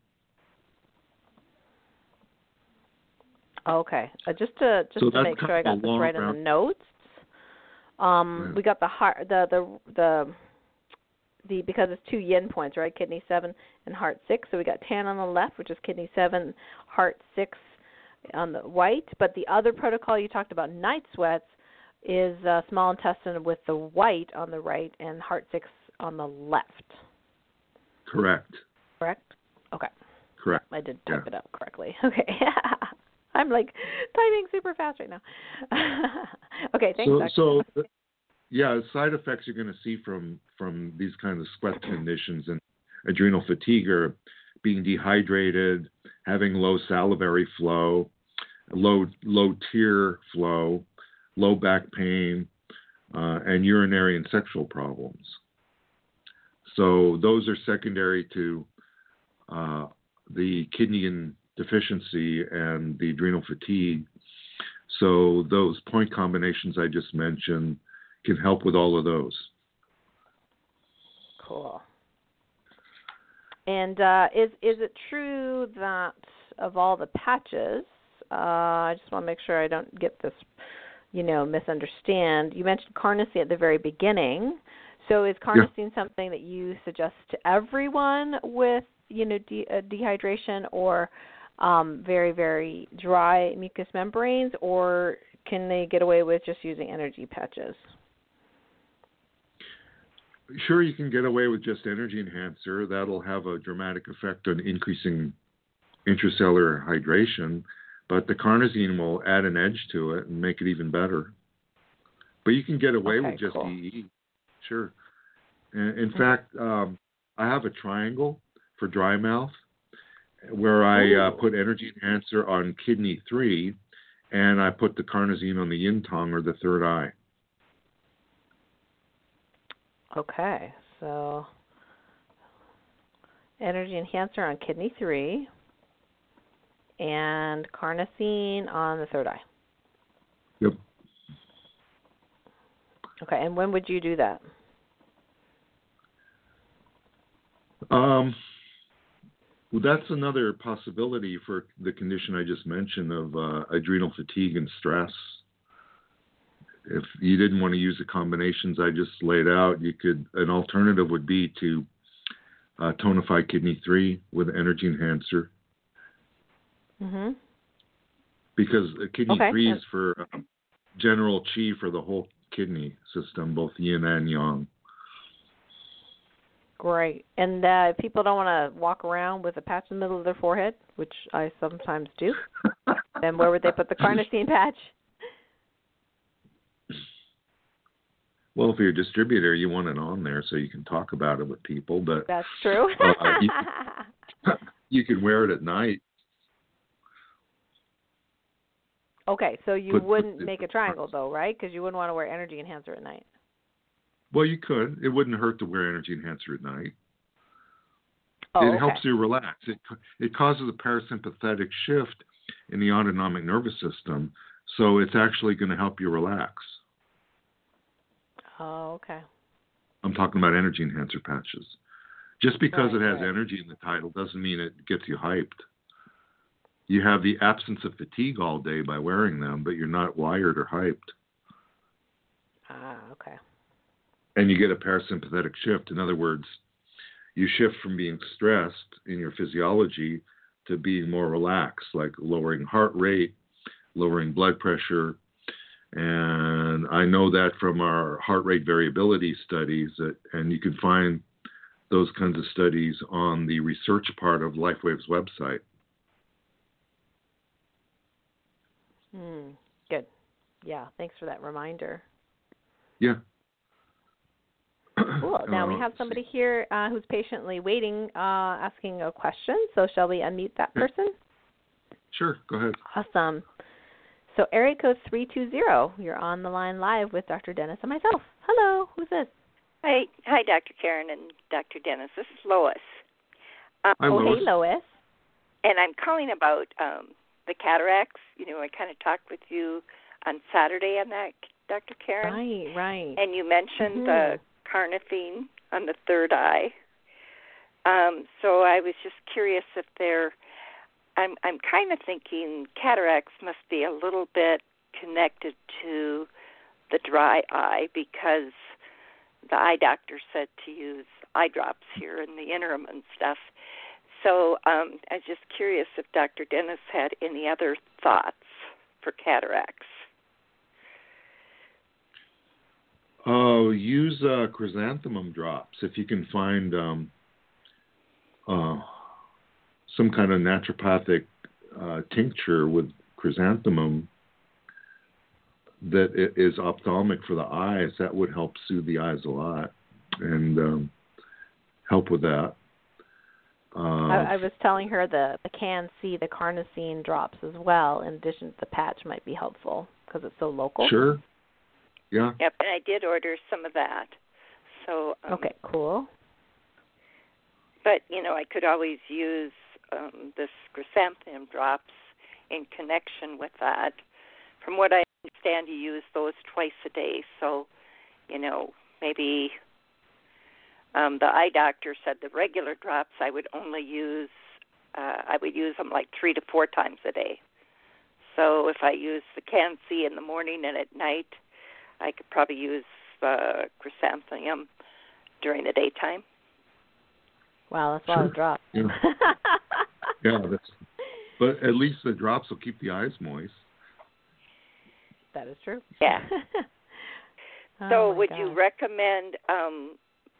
Okay, uh, just to just so to make sure I got this right round. in the notes. Um, right. We got the heart, the the the the because it's two yin points, right? Kidney seven and heart six. So we got tan on the left, which is kidney seven, heart six on the white. But the other protocol you talked about, night sweats, is uh, small intestine with the white on the right and heart six on the left. Correct. Correct. Okay. Correct. I did type yeah. it up correctly. Okay. I'm like typing super fast right now. Okay, thanks, So, Doctor. so yeah, side effects you're going to see from from these kinds of sweat conditions and adrenal fatigue are being dehydrated, having low salivary flow, low low tear flow, low back pain, uh, and urinary and sexual problems. So those are secondary to uh, the kidney and deficiency and the adrenal fatigue. So those point combinations I just mentioned can help with all of those. Cool. And uh, is is it true that of all the patches, uh, I just want to make sure I don't get this, you know, misunderstand. You mentioned carnosine at the very beginning. So is carnosine yeah. something that you suggest to everyone with, you know, de- uh, dehydration or um, very, very dry mucous membranes, or can they get away with just using energy patches? Sure, you can get away with just Energy Enhancer. That'll have a dramatic effect on increasing intracellular hydration, but the carnosine will add an edge to it and make it even better. But you can get away okay, with just cool. E E. Sure. In, in mm-hmm. fact, um, I have a triangle for dry mouth where I uh, put Energy Enhancer on kidney three, and I put the carnosine on the yin tongue or the third eye. Okay, so Energy Enhancer on kidney three and carnosine on the third eye. Yep. Okay, and when would you do that? Um, well, that's another possibility for the condition I just mentioned of uh, adrenal fatigue and stress. If you didn't want to use the combinations I just laid out, you could. An alternative would be to uh, tonify kidney three with Energy Enhancer. Mm-hmm. Because kidney okay. three is for uh, general Qi for the whole kidney system, both yin and yang. Great. And uh, if people don't want to walk around with a patch in the middle of their forehead, which I sometimes do, then where would they put the carnosine patch? Well, if you're a distributor, you want it on there so you can talk about it with people. But that's true. uh, you, you can wear it at night. Okay, so you put, wouldn't put make a triangle, though, right? Because you wouldn't want to wear Energy Enhancer at night. Well, you could. It wouldn't hurt to wear Energy Enhancer at night. Oh, it okay. helps you relax. It it causes a parasympathetic shift in the autonomic nervous system, so it's actually going to help you relax. Oh, okay. I'm talking about Energy Enhancer patches. Just because right, it has right. energy in the title doesn't mean it gets you hyped. You have the absence of fatigue all day by wearing them, but you're not wired or hyped. Ah, okay. And you get a parasympathetic shift. In other words, you shift from being stressed in your physiology to being more relaxed, like lowering heart rate, lowering blood pressure. And I know that from our heart rate variability studies, that, and you can find those kinds of studies on the research part of LifeWave's website. Hmm. Good. Yeah, thanks for that reminder. Yeah. Cool. Now we have somebody here uh, who's patiently waiting, uh, asking a question. So shall we unmute that person? Sure, go ahead. Awesome. So area code three two zero, you're on the line live with Doctor Dennis and myself. Hello, who's this? Hi, hi, Doctor Karen and Doctor Dennis. This is Lois. Um, Hi, oh, Lois. hey, Lois. And I'm calling about um, the cataracts. You know, I kind of talked with you on Saturday on that, Doctor Karen. Right, right. And you mentioned mm-hmm. the carnithine on the third eye. Um, so I was just curious if they're, I'm, I'm kind of thinking cataracts must be a little bit connected to the dry eye because the eye doctor said to use eye drops here in the interim and stuff. So um, I was just curious if Doctor Dennis had any other thoughts for cataracts. Oh, uh, use uh, chrysanthemum drops if you can find um, uh, some kind of naturopathic uh, tincture with chrysanthemum that is ophthalmic for the eyes. That would help soothe the eyes a lot and um, help with that. Uh, I, I was telling her the, the Can-C, the carnosine drops as well, in addition to the patch might be helpful because it's so local. Sure. Yeah. Yep, and I did order some of that. So um, okay, cool. But, you know, I could always use um, this chrysanthemum drops in connection with that. From what I understand, you use those twice a day. So, you know, maybe um, the eye doctor said the regular drops I would only use, uh, I would use them like three to four times a day. So if I use the Can-C in the morning and at night, I could probably use uh, chrysanthemum during the daytime. Wow, that's a lot of drops. Yeah, yeah that's, but at least the drops will keep the eyes moist. That is true. Yeah. oh so would God. you recommend um,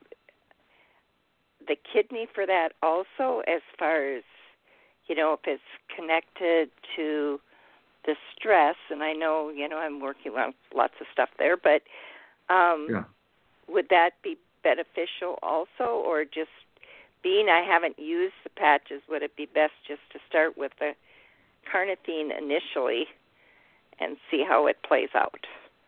the kidney for that also, as far as, you know, if it's connected to the stress? And I know, you know, I'm working on lots of stuff there, but um, yeah. would that be beneficial also, or just being I haven't used the patches, would it be best just to start with the carnithine initially and see how it plays out?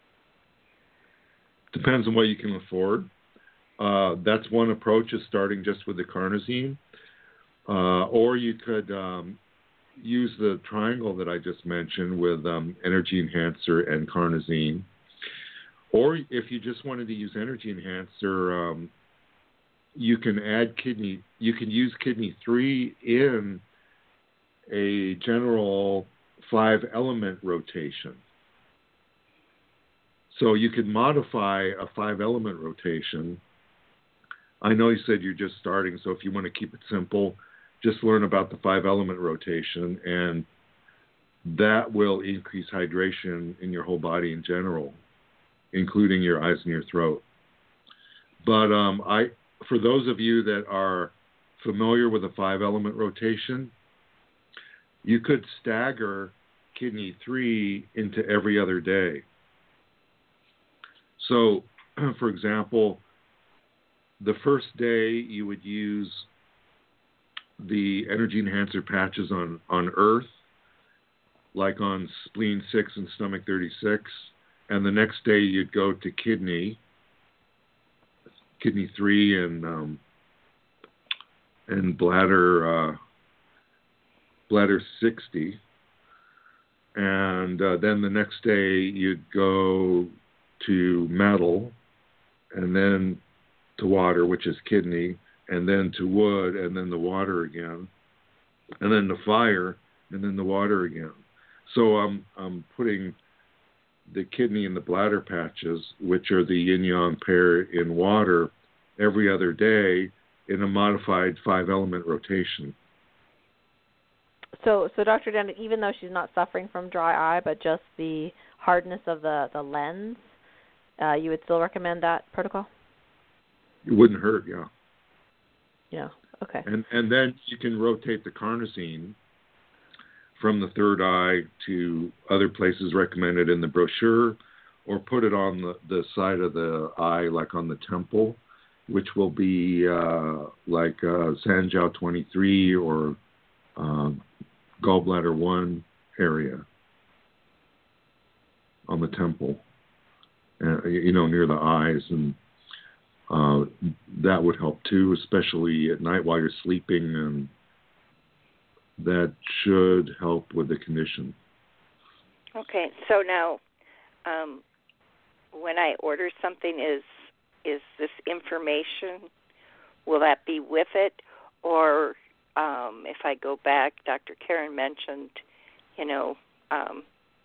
Depends on what you can afford. Uh, that's one approach, is starting just with the carnosine. Uh, or you could um, use the triangle that I just mentioned with um, Energy Enhancer and carnosine. Or if you just wanted to use Energy Enhancer, um, you can add kidney, you can use kidney three in a general five element rotation. So you could modify a five element rotation. I know you said you're just starting, so if you want to keep it simple, just learn about the five element rotation, and that will increase hydration in your whole body in general, including your eyes and your throat. But um, I, for those of you that are familiar with a five element rotation, you could stagger kidney three into every other day. So, for example, the first day you would use the Energy Enhancer patches on, on Earth, like on spleen six and stomach thirty-six, and the next day you'd go to kidney, kidney three and um, and bladder uh, bladder sixty, and uh, then the next day you'd go to metal, and then to water, which is kidney, and then to wood, and then the water again, and then to fire, and then the water again. So I'm I'm putting the kidney and the bladder patches, which are the yin-yang pair in water, every other day in a modified five-element rotation. So, so Doctor Dennett, even though she's not suffering from dry eye, but just the hardness of the, the lens, uh, you would still recommend that protocol? It wouldn't hurt, yeah. Yeah, okay. And and then you can rotate the carnosine from the third eye to other places recommended in the brochure, or put it on the, the side of the eye, like on the temple, which will be uh, like uh, Sanjiao twenty-three or uh, gallbladder one area on the temple, uh, you know, near the eyes, and uh, that would help too, especially at night while you're sleeping, and that should help with the condition. Okay, so now, um, when I order something, is is this information, will that be with it? Or um, if I go back, Doctor Karen mentioned, you know, um,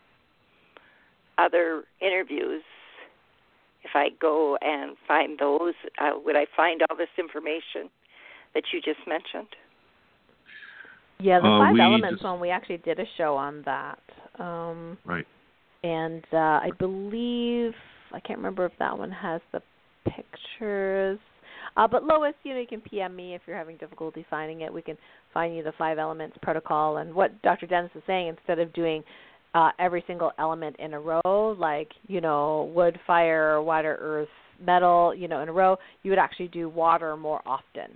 other interviews. If I go and find those, uh, would I find all this information that you just mentioned? Yeah, the uh, five we elements just, one, we actually did a show on that. Um, right. And uh, I believe, I can't remember if that one has the pictures. Uh, but Lois, you know, you can P M me if you're having difficulty finding it. We can find you the five elements protocol. And what Doctor Dennis is saying, instead of doing uh, every single element in a row, like, you know, wood, fire, water, earth, metal, you know, in a row, you would actually do water more often.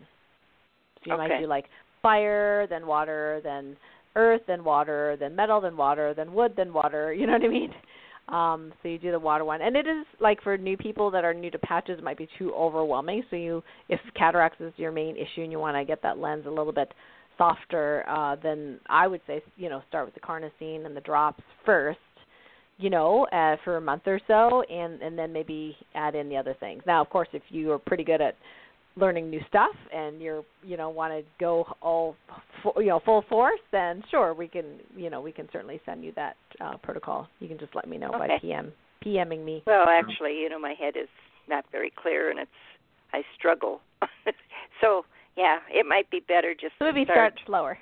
So you okay. might do like fire, then water, then earth, then water, then metal, then water, then wood, then water. You know what I mean? Um, so you do the water one. And it is, like, for new people that are new to patches, it might be too overwhelming. So you, if cataracts is your main issue and you want to get that lens a little bit softer, uh, then I would say, you know, start with the carnosine and the drops first, you know, uh, for a month or so, and, and then maybe add in the other things. Now, of course, if you are pretty good at learning new stuff and you're, you know, want to go all, you know, full force, then sure, we can, you know, we can certainly send you that uh, protocol. You can just let me know okay. by P M, PMing me. Well, actually, you know, my head is not very clear, and it's, I struggle. So, yeah, it might be better just so to maybe start. start slower.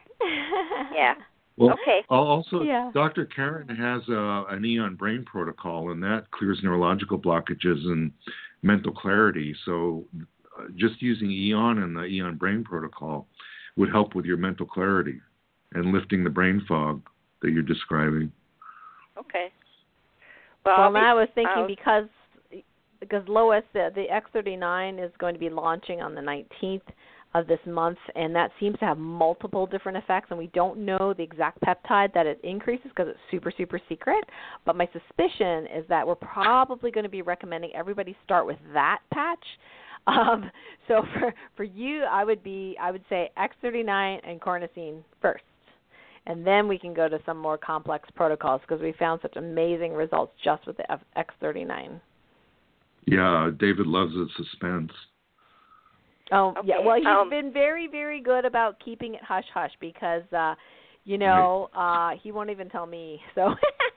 Yeah. Well, okay. Also, yeah. Doctor Karen has a, an Eon Brain protocol, and that clears neurological blockages and mental clarity. So uh, just using Eon and the Eon Brain protocol would help with your mental clarity and lifting the brain fog that you're describing. Okay. Well, Well, be, I was thinking I'll, because because Lois, the, the X thirty-nine is going to be launching on the nineteenth of this month, and that seems to have multiple different effects, and we don't know the exact peptide that it increases because it's super, super secret. But my suspicion is that we're probably going to be recommending everybody start with that patch. Um, so for for you, I would be I would say X thirty-nine and carnosine first, and then we can go to some more complex protocols because we found such amazing results just with the X thirty-nine. Yeah, David loves the suspense. Oh, okay. yeah. Well, he's um, been very, very good about keeping it hush-hush because, uh, you know, uh, he won't even tell me. So.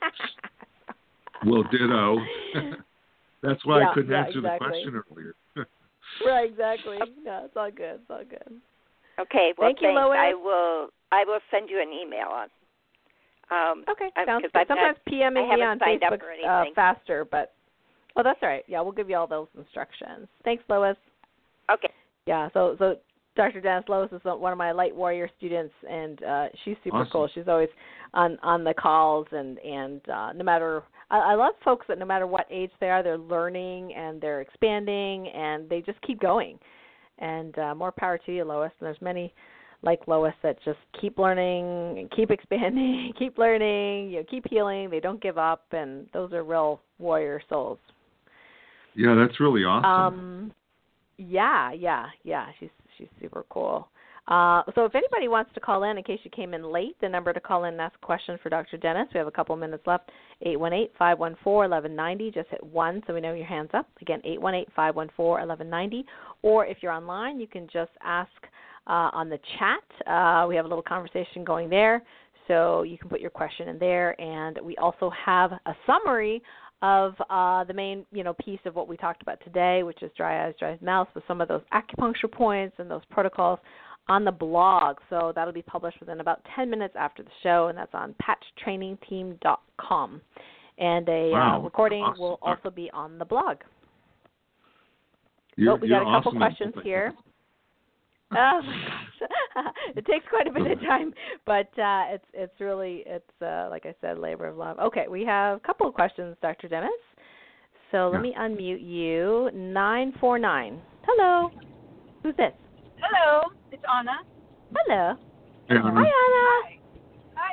Well, ditto. That's why yeah, I couldn't yeah, answer exactly. the question earlier. Right, exactly. No, it's all good. It's all good. Okay. Well, Thank you, thanks. Lois. I will. I will send you an email on. Um, okay, sounds good. I've Sometimes not, PMing me on Facebook uh, anything. faster, but oh, that's all right. Yeah, we'll give you all those instructions. Thanks, Lois. Okay. Yeah. So, so Doctor Dennis, Lois is one of my Light Warrior students, and uh, she's super awesome. cool. She's always on on the calls, and and uh, no matter. I, I love folks that no matter what age they are, they're learning and they're expanding, and they just keep going. And uh, more power to you, Lois. And there's many like Lois that just keep learning, and keep expanding, keep learning, you know, keep healing. They don't give up, and those are real warrior souls. Yeah, that's really awesome. Um, yeah, yeah, yeah. She's she's super cool. Uh, so if anybody wants to call in, in case you came in late, the number to call in and ask a question for Doctor Dennis, we have a couple minutes left, eight one eight, five one four, one one nine zero. Just hit one so we know your hand's up. Again, eight one eight, five one four, one one nine zero. Or if you're online, you can just ask uh, on the chat. Uh, we have a little conversation going there, so you can put your question in there. And we also have a summary of uh, the main, you know, piece of what we talked about today, which is dry eyes, dry mouth, with some of those acupuncture points and those protocols on the blog. So that'll be published within about ten minutes after the show, and that's on patch training team dot com. And a wow. uh, recording awesome. will also be on the blog. You're, oh, we got a couple awesome questions here. Oh my gosh, it takes quite a bit of time, but uh, it's it's really it's uh, like I said, labor of love. Okay, we have a couple of questions, Doctor Dennis. So let yeah. me unmute you. Nine four nine. Hello. Who's this? Hello, it's Anna. Hello. Hey, Anna. Hi, Anna. Hi. Hi,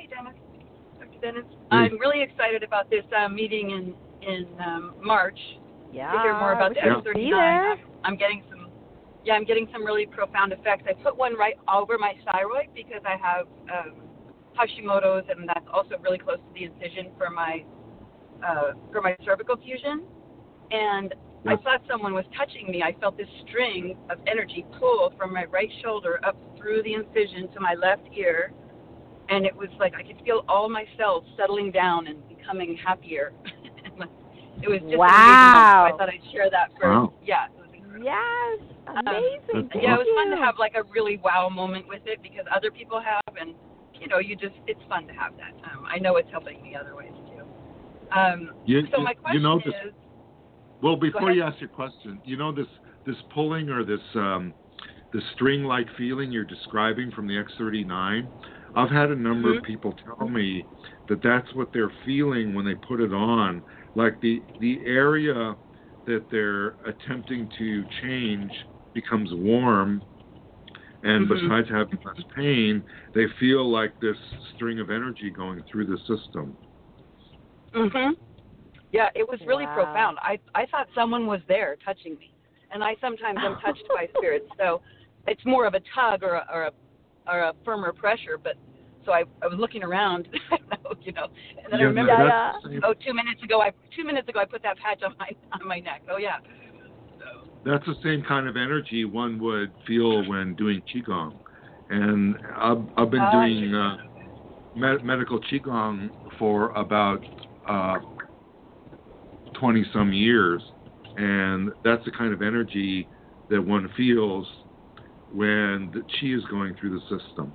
Dennis. Doctor Dennis. I'm really excited about this uh, meeting in in um, March. Yeah. To hear more about the we X should be thirty-nine. there. I'm, I'm getting some. Yeah, I'm getting some really profound effects. I put one right over my thyroid because I have um, Hashimoto's, and that's also really close to the incision for my uh, for my cervical fusion. And I thought someone was touching me. I felt this string of energy pull from my right shoulder up through the incision to my left ear, and it was like I could feel all my cells settling down and becoming happier. It was just wow. an amazing moment. I thought I'd share that first. Wow. Yeah, it was incredible. Yes, amazing. Um, yeah, it was fun to have like a really wow moment with it because other people have, and you know, you just it's fun to have that. Um, I know it's helping me other ways too. Um, you, so my question you know this, is. Well, before you ask your question, you know this this pulling or this um, the string-like feeling you're describing from the X thirty-nine. I've had a number mm-hmm. of people tell me that that's what they're feeling when they put it on. Like the, the area that they're attempting to change becomes warm, and mm-hmm. besides having less pain, they feel like this string of energy going through the system. Mhm. Yeah, it was really wow. profound. I I thought someone was there touching me, and I sometimes am touched by spirits, so it's more of a tug or a, or a or a firmer pressure, but. So I, I was looking around, you know, and then yeah, I remember, yeah, yeah. oh, two minutes ago, I two minutes ago I put that patch on my on my neck. Oh yeah. So. That's the same kind of energy one would feel when doing qigong, and I've I've been uh, doing uh, med- medical qigong for about uh, twenty some years, and that's the kind of energy that one feels when the qi is going through the system.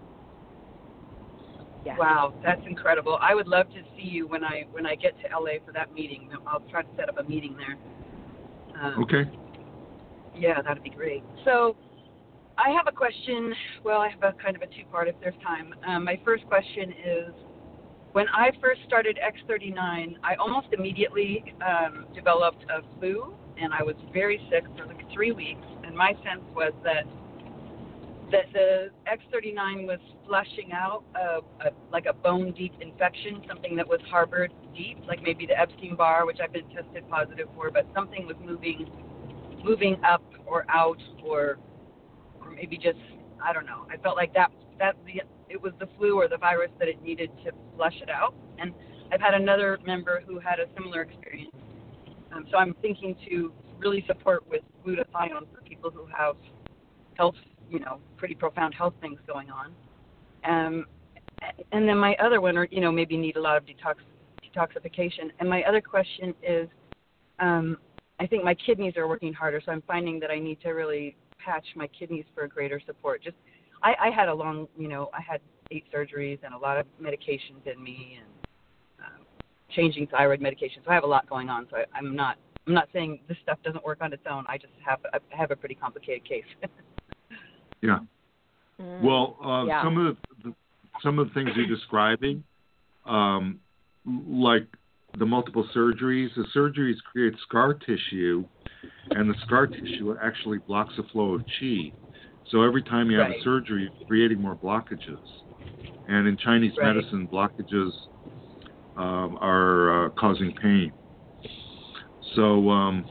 Yeah. Wow, that's incredible. I would love to see you when I when I get to L A for that meeting. I'll try to set up a meeting there. Um, Okay. Yeah, that'd be great. So I have a question. Well, I have a kind of a two-part if there's time. Um, my first question is, when I first started X thirty-nine, I almost immediately um, developed a flu, and I was very sick for like three weeks. And my sense was that that the X thirty-nine was flushing out a, a, like a bone-deep infection, something that was harbored deep, like maybe the Epstein-Barr, which I've been tested positive for, but something was moving moving up or out, or or maybe just, I don't know. I felt like that that the it was the flu or the virus that it needed to flush it out. And I've had another member who had a similar experience. Um, so I'm thinking to really support with glutathione for people who have health, you know, pretty profound health things going on. Um, and then my other one, or, you know, maybe need a lot of detox, detoxification. And my other question is, um, I think my kidneys are working harder, so I'm finding that I need to really patch my kidneys for greater support. Just, I, I had a long, you know, I had eight surgeries and a lot of medications in me, and uh, changing thyroid medication. So I have a lot going on. So I, I'm not, I'm not saying this stuff doesn't work on its own. I just have, I have a pretty complicated case. Yeah. Mm. Well, uh, yeah. some of the some of the things you're describing, um, like the multiple surgeries, the surgeries create scar tissue, and the scar tissue actually blocks the flow of qi. So every time you have Right. a surgery, you're creating more blockages. And in Chinese Right. medicine, blockages um, are uh, causing pain. So um,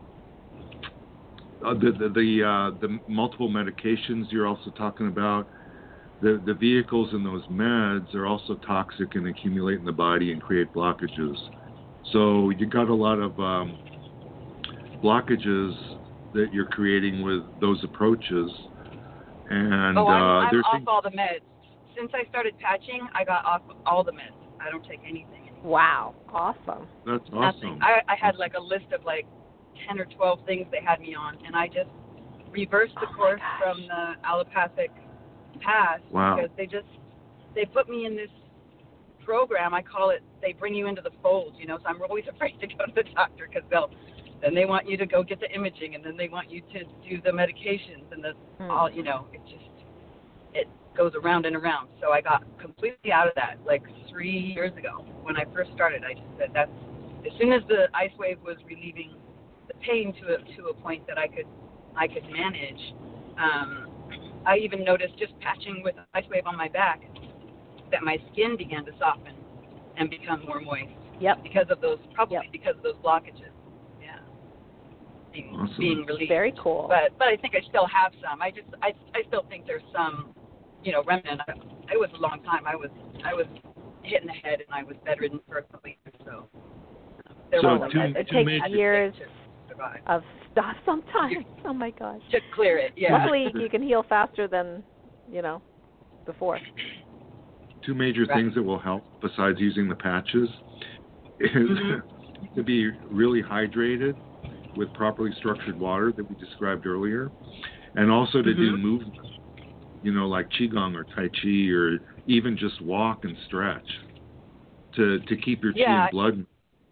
uh, the the the, uh, the multiple medications you're also talking about, the the vehicles in those meds are also toxic and accumulate in the body and create blockages. So you got a lot of um, blockages that you're creating with those approaches. And oh, I'm, uh, I'm there's off things- all the meds. Since I started patching, I got off all the meds. I don't take anything anymore. Wow, awesome. That's Nothing. awesome. I, I had like a list of like ten or twelve things they had me on, and I just reversed the Oh my course gosh. from the allopathic path Wow. because they just they put me in this program. I call it, they bring you into the fold, you know. So I'm always afraid to go to the doctor because they'll then they want you to go get the imaging, and then they want you to do the medications, and the Mm. all, you know, it just it goes around and around. So I got completely out of that like three years ago when I first started. I just said that's as soon as the ice wave was relieving the pain to a to a point that I could I could manage. Um, I even noticed just patching with ice wave on my back that my skin began to soften and become more moist. Yep. Because of those, probably Yep. because of those blockages. Yeah. Being, Awesome. being released. Very cool. But but I think I still have some. I just I I still think there's some, you know, remnant. I, it was a long time. I was I was hit in the head and I was bedridden for a couple of years. So there So was two- it two takes major- years to survive. of stuff sometimes. Oh my gosh. To clear it. Yeah. Luckily, you can heal faster than, you know, before. Two major Right. things that will help besides using the patches is Mhm. to be really hydrated with properly structured water that we described earlier, and also to do Mhm. movement, you know, like qigong or tai chi, or even just walk and stretch to to keep your Yeah. chi and blood.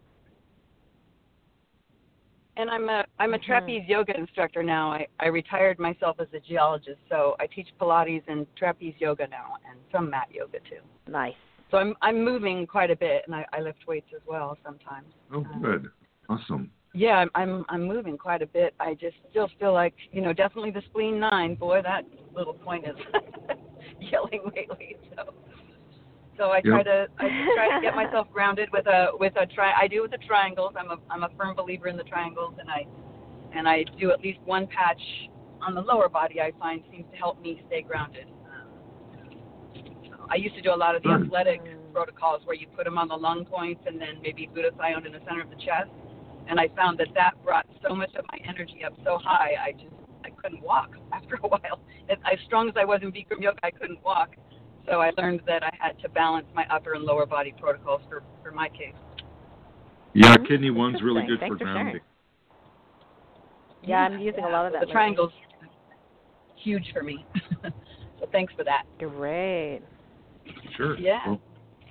And I'm a I'm a Mhm. trapeze yoga instructor now. I, I retired myself as a geologist, so I teach Pilates and trapeze yoga now, and some mat yoga too. Nice. So I'm I'm moving quite a bit, and I, I lift weights as well sometimes. Oh, Um, good, awesome. Yeah, I'm, I'm I'm moving quite a bit. I just still feel like, you know, definitely the spleen nine. Boy, that little point is yelling lately. So so I try Yep. to I just try to get myself grounded with a with a tri. I do with the triangles. I'm a I'm a firm believer in the triangles, and I and I do at least one patch on the lower body. I find seems to help me stay grounded. Um, I used to do a lot of the Good. athletic Mm. protocols where you put them on the lung points and then maybe glutathione in the center of the chest. And I found that that brought so much of my energy up so high, I just I couldn't walk after a while. As, as strong as I was in Bikram yoga, I couldn't walk. So I learned that I had to balance my upper and lower body protocols for, for my case. Yeah, Mhm. kidney one's really good Interesting. for Thanks for sharing. grounding. Yeah, I'm using a lot of that The lately. triangles, huge for me. So thanks for that. Great. Sure. Yeah. Well,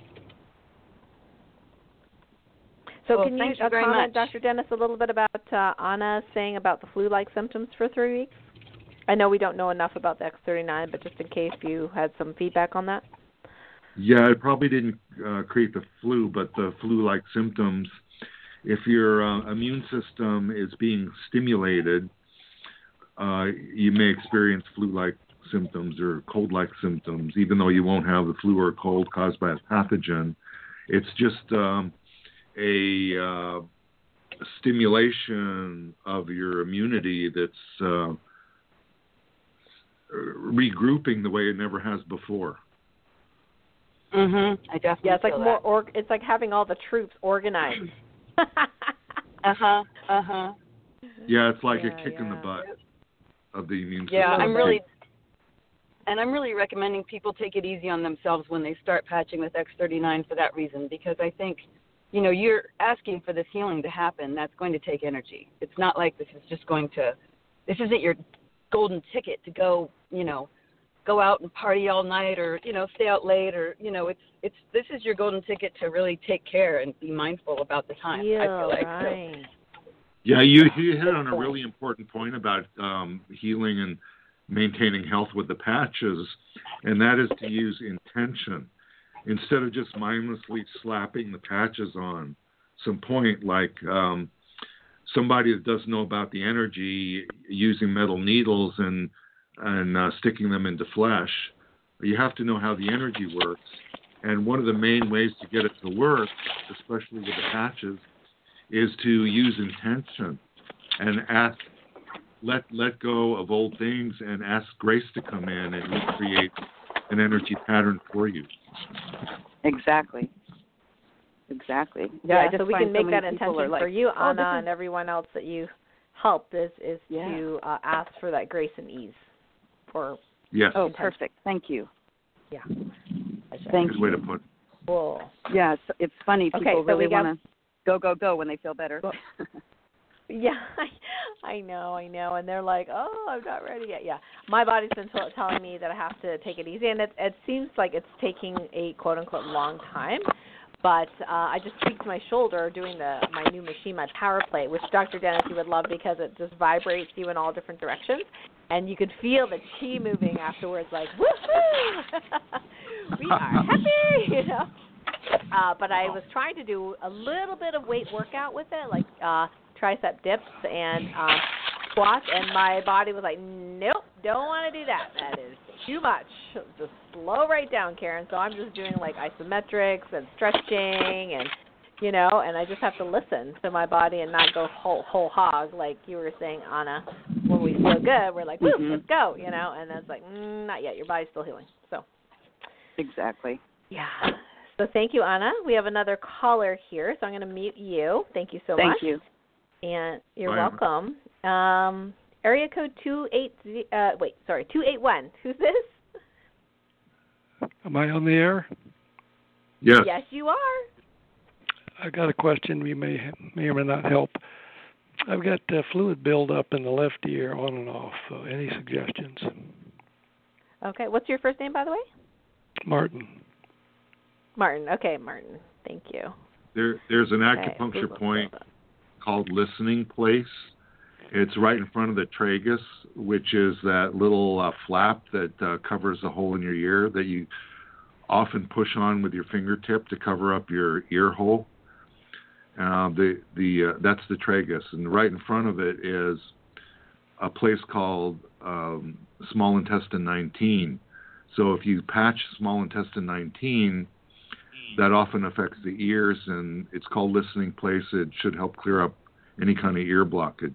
So Well, can you, thank you uh, very comment, much. Doctor Dennis, a little bit about uh, Anna saying about the flu-like symptoms for three weeks? I know we don't know enough about the X thirty-nine, but just in case you had some feedback on that. Yeah, it probably didn't uh, create the flu, but the flu-like symptoms. If your uh, immune system is being stimulated, uh, you may experience flu-like symptoms or cold-like symptoms, even though you won't have the flu or cold caused by a pathogen. It's just um, a uh, stimulation of your immunity that's uh, regrouping the way it never has before. Mhm. I definitely Yeah, it's like feel more. that. Or, it's like having all the troops organized. Uh huh. Uh huh. Yeah, it's like Yeah, a kick in the yeah. butt of the immune system. Yeah, little I'm bit. really, and I'm really recommending people take it easy on themselves when they start patching with X thirty-nine for that reason, because I think, you know, you're asking for this healing to happen. That's going to take energy. It's not like this is just going to, this isn't your golden ticket to go, you know, go out and party all night or, you know, stay out late or, you know, it's, it's, this is your golden ticket to really take care and be mindful about the time. I feel Feel like. right. Yeah, you, you hit on a really important point about um, healing and maintaining health with the patches, and that is to use intention. Instead of just mindlessly slapping the patches on some point, like um, somebody that doesn't know about the energy using metal needles and and uh, sticking them into flesh. You have to know how the energy works. And one of the main ways to get it to work, especially with the patches, is to use intention and ask, let let go of old things and ask grace to come in and recreate an energy pattern for you. Exactly. Exactly. Yeah, I just so we find can make so that many people intention are like, for you, oh, this Anna, is- and everyone else that you helped is is Yeah. to uh, ask for that grace and ease. For Yes, Oh, intention. perfect. Thank you. yeah. Thank good way you. to put it. Cool. Yeah, it's, it's funny. People Okay, so really we got- want to go, go, go when they feel better. Go- Yeah, I, I know, I know, and they're like, "Oh, I'm not ready yet." Yeah, my body's been t- telling me that I have to take it easy, and it, it seems like it's taking a quote unquote long time. But uh, I just tweaked my shoulder doing the my new machine, my Power Plate, which Doctor Dennis you would love because it just vibrates you in all different directions, and you could feel the chi moving afterwards, like woohoo, we are happy, you know. Uh, but I was trying to do a little bit of weight workout with it, like uh, tricep dips and um, squats, and my body was like, nope, don't want to do that. That is too much. Just slow right down, Karen. So I'm just doing like isometrics and stretching and, you know, and I just have to listen to my body and not go whole, whole hog like you were saying, Anna. When we feel good, we're like, woo, mm-hmm. let's go, you know, and it's like, mm, not yet. Your body's still healing. So. Exactly. Yeah. So thank you, Anna. We have another caller here, so I'm going to mute you. Thank you so Thank much. Thank you. And you're Bye, welcome. Um, area code two eight uh wait, sorry, two eight one. Who's this? Am I on the air? Yes. Yes, you are. I got a question. You may may or may not help. I've got uh, fluid buildup in the left ear, on and off. Uh, any suggestions? Okay. What's your first name, by the way? Martin. Martin. Okay, Martin. Thank you. There, there's an Okay, acupuncture fluid point buildup. called Listening Place. It's right in front of the tragus, which is that little uh, flap that uh, covers the hole in your ear that you often push on with your fingertip to cover up your ear hole. Uh, the the uh, that's the tragus, and right in front of it is a place called um, small intestine nineteen. So if you patch small intestine nineteen, that often affects the ears, and it's called Listening Place. It should help clear up any kind of ear blockage.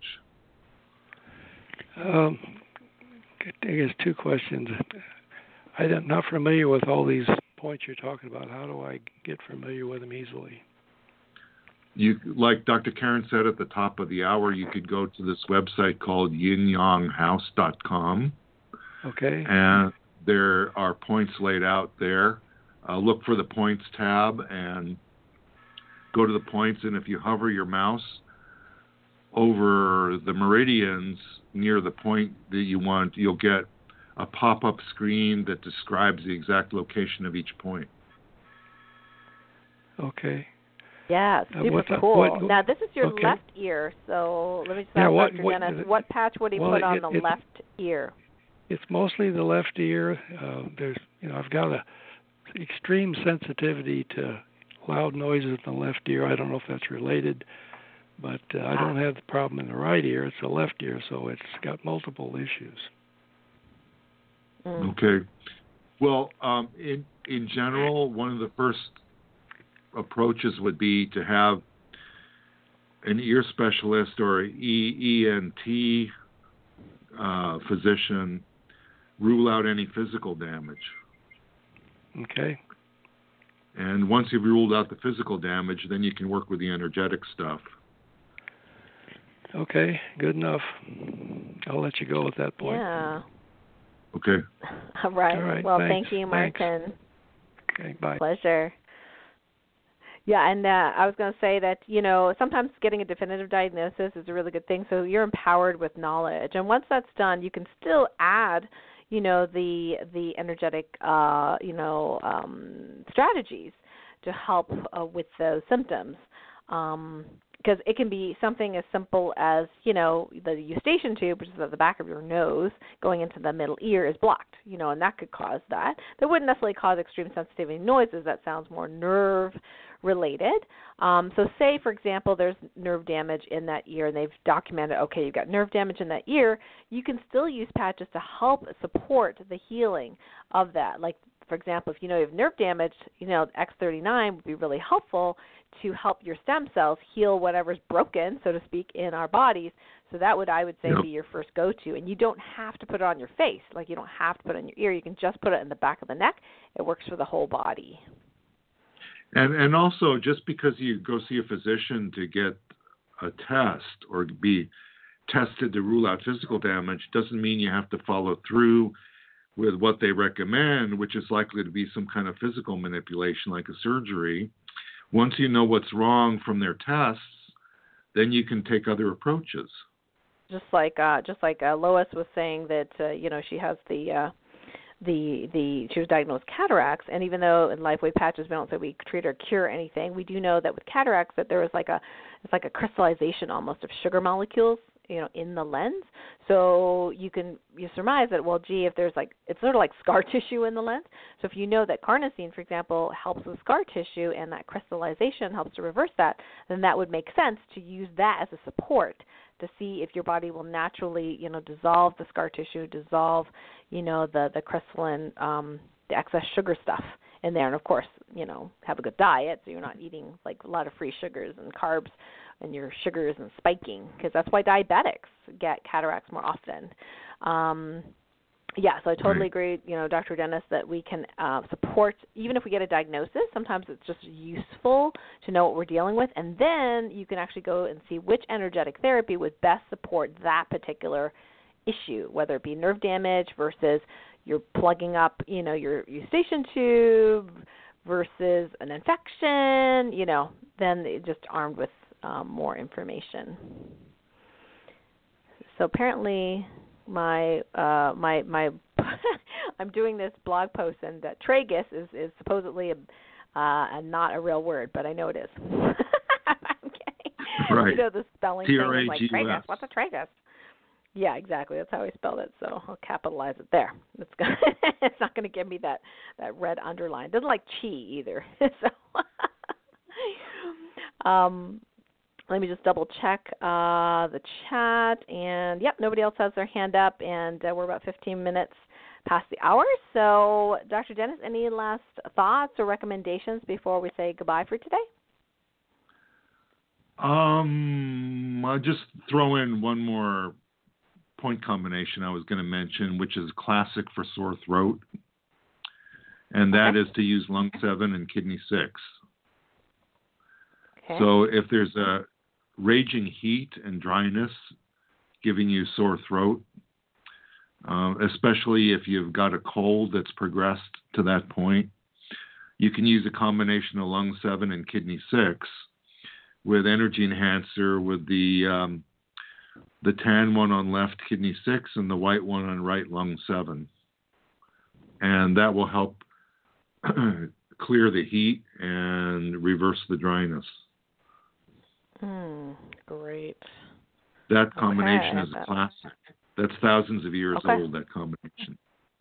Um, I guess two questions. I'm not familiar with all these points you're talking about. How do I get familiar with them easily? You, like Doctor Karen said at the top of the hour, you could go to this website called yin yang house dot com. Okay. And there are points laid out there. Uh, look for the points tab and go to the points, and if you hover your mouse over the meridians near the point that you want, you'll get a pop-up screen that describes the exact location of each point. Okay. Yeah, Uh, super what the- cool. what- now, this is your okay. left ear, so let me just Yeah, ask what- Doctor what- Dennis, what patch would he well, put on it- the it- left ear? It's mostly the left ear. Uh, there's, you know, I've got a extreme sensitivity to loud noises in the left ear. I don't know if that's related, but uh, I don't have the problem in the right ear. It's the left ear, so it's got multiple issues. Mm. Okay. Well, um, in in general, one of the first approaches would be to have an ear specialist or an E N T uh, physician rule out any physical damage. Okay. And once you've ruled out the physical damage, then you can work with the energetic stuff. Okay, good enough. I'll let you go at that point. Yeah. Okay. All right. All right, Well, thanks. thank you, Thanks. Martin. Okay, bye. Pleasure. Yeah, and uh, I was going to say that, you know, sometimes getting a definitive diagnosis is a really good thing. So you're empowered with knowledge. And once that's done, you can still add, you know, the the energetic, uh, you know, um, strategies to help uh, with those symptoms. Um, because it can be something as simple as, you know, the eustachian tube, which is at the back of your nose, going into the middle ear is blocked, you know, and that could cause that. That wouldn't necessarily cause extreme sensitivity to noises. That sounds more nerve related. Um, so say, for example, there's nerve damage in that ear, and they've documented, okay, you've got nerve damage in that ear. You can still use patches to help support the healing of that. Like, for example, if you know you have nerve damage, you know, X thirty-nine would be really helpful to help your stem cells heal whatever's broken, so to speak, in our bodies. So that would, I would say, Yep. be your first go-to. And you don't have to put it on your face. Like, you don't have to put it in your ear. You can just put it in the back of the neck. It works for the whole body. And and also, just because you go see a physician to get a test or be tested to rule out physical damage doesn't mean you have to follow through with what they recommend, which is likely to be some kind of physical manipulation like a surgery. Once you know what's wrong from their tests, then you can take other approaches. Just like uh, just like uh, Lois was saying that uh, you know, she has the uh, the the she was diagnosed with cataracts, and even though in LifeWave patches we don't say we treat or cure anything, we do know that with cataracts that there is like a it's like a crystallization almost of sugar molecules, you know, in the lens. So you can you surmise that, well, gee, if there's like, it's sort of like scar tissue in the lens. So if you know that carnosine, for example, helps with scar tissue and that crystallization helps to reverse that, then that would make sense to use that as a support to see if your body will naturally, you know, dissolve the scar tissue, dissolve, you know, the, the crystalline, um, the excess sugar stuff in there. And, of course, you know, have a good diet so you're not eating, like, a lot of free sugars and carbs and your sugars and spiking, because that's why diabetics get cataracts more often. Um Yeah, so I totally Right. agree, you know, Doctor Dennis, that we can uh, support, even if we get a diagnosis, sometimes it's just useful to know what we're dealing with, and then you can actually go and see which energetic therapy would best support that particular issue, whether it be nerve damage versus you're plugging up, you know, your eustachian tube versus an infection, you know, then it just armed with um, more information. So apparently my uh my my I'm doing this blog post, and uh, tragus is is supposedly a, uh, a not a real word, but I know it is. I'm kidding. Right. You know the spelling T thing R A is like G U S. tragus. What's a tragus? Yeah, exactly. That's how I spelled it. So I'll capitalize it there. It's gonna, it's not going to give me that that red underline. It doesn't like chi either. So um. Let me just double check uh, the chat, and yep, nobody else has their hand up, and uh, we're about fifteen minutes past the hour. So, Doctor Dennis, any last thoughts or recommendations before we say goodbye for today? Um, I'll just throw in one more point combination I was going to mention, which is classic for sore throat, and that Okay. is to use lung seven and kidney six. Okay. So if there's a raging heat and dryness giving you sore throat, uh, especially if you've got a cold that's progressed to that point, you can use a combination of lung seven and kidney six with energy enhancer with the um, the tan one on left kidney six and the white one on right lung seven. And that will help clear the heat and reverse the dryness. Hmm, great. That combination Okay. is a classic. That's thousands of years Okay. old, that combination.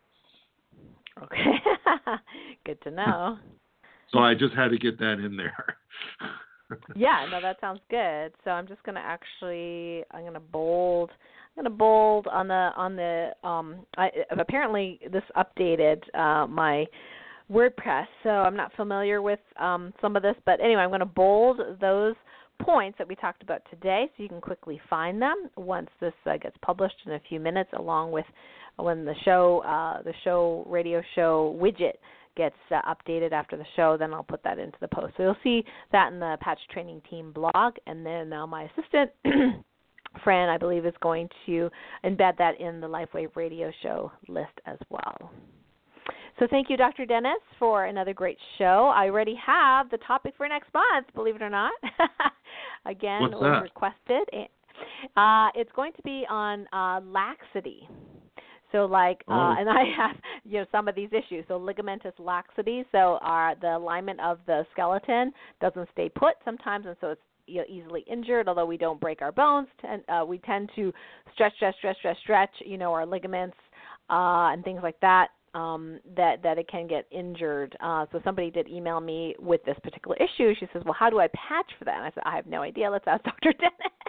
Okay. Good to know. So I just had to get that in there. Yeah, no, that sounds good. So I'm just gonna actually, I'm gonna bold, I'm gonna bold on the on the. Um, I, apparently this updated uh, my WordPress, so I'm not familiar with um, some of this, but anyway, I'm gonna bold those points that we talked about today, so you can quickly find them once this uh, gets published in a few minutes, along with when the show, uh, the show radio show widget gets uh, updated after the show. Then I'll put that into the post. So you'll see that in the Patch Training Team blog, and then uh, my assistant, Fran, I believe, is going to embed that in the LifeWave radio show list as well. So thank you, Doctor Dennis, for another great show. I already have the topic for next month, believe it or not. Again, What's it was that? requested. Uh, it's going to be on uh, laxity. So like, Oh. uh, and I have, you know, some of these issues. So ligamentous laxity, so our, the alignment of the skeleton doesn't stay put sometimes, and so it's, you know, easily injured. Although we don't break our bones, and uh, we tend to stretch, stretch, stretch, stretch, stretch, you know, our ligaments uh, and things like that. Um, that, that it can get injured. Uh, so somebody did email me with this particular issue. She says, well, how do I patch for that? And I said, I have no idea. Let's ask Doctor Dennis.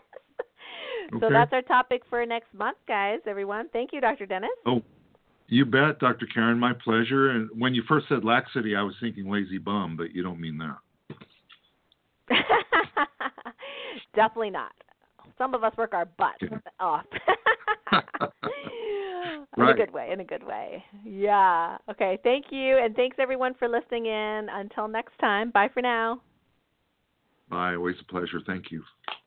So Okay. that's our topic for next month, guys, everyone. Thank you, Doctor Dennis. Oh, you bet, Doctor Karen. My pleasure. And when you first said laxity, I was thinking lazy bum, but you don't mean that. Definitely not. Some of us work our butts Okay. off. In Right. a good way, in a good way. Yeah. Okay, thank you, and thanks, everyone, for listening in. Until next time, bye for now. Bye. Always a pleasure. Thank you.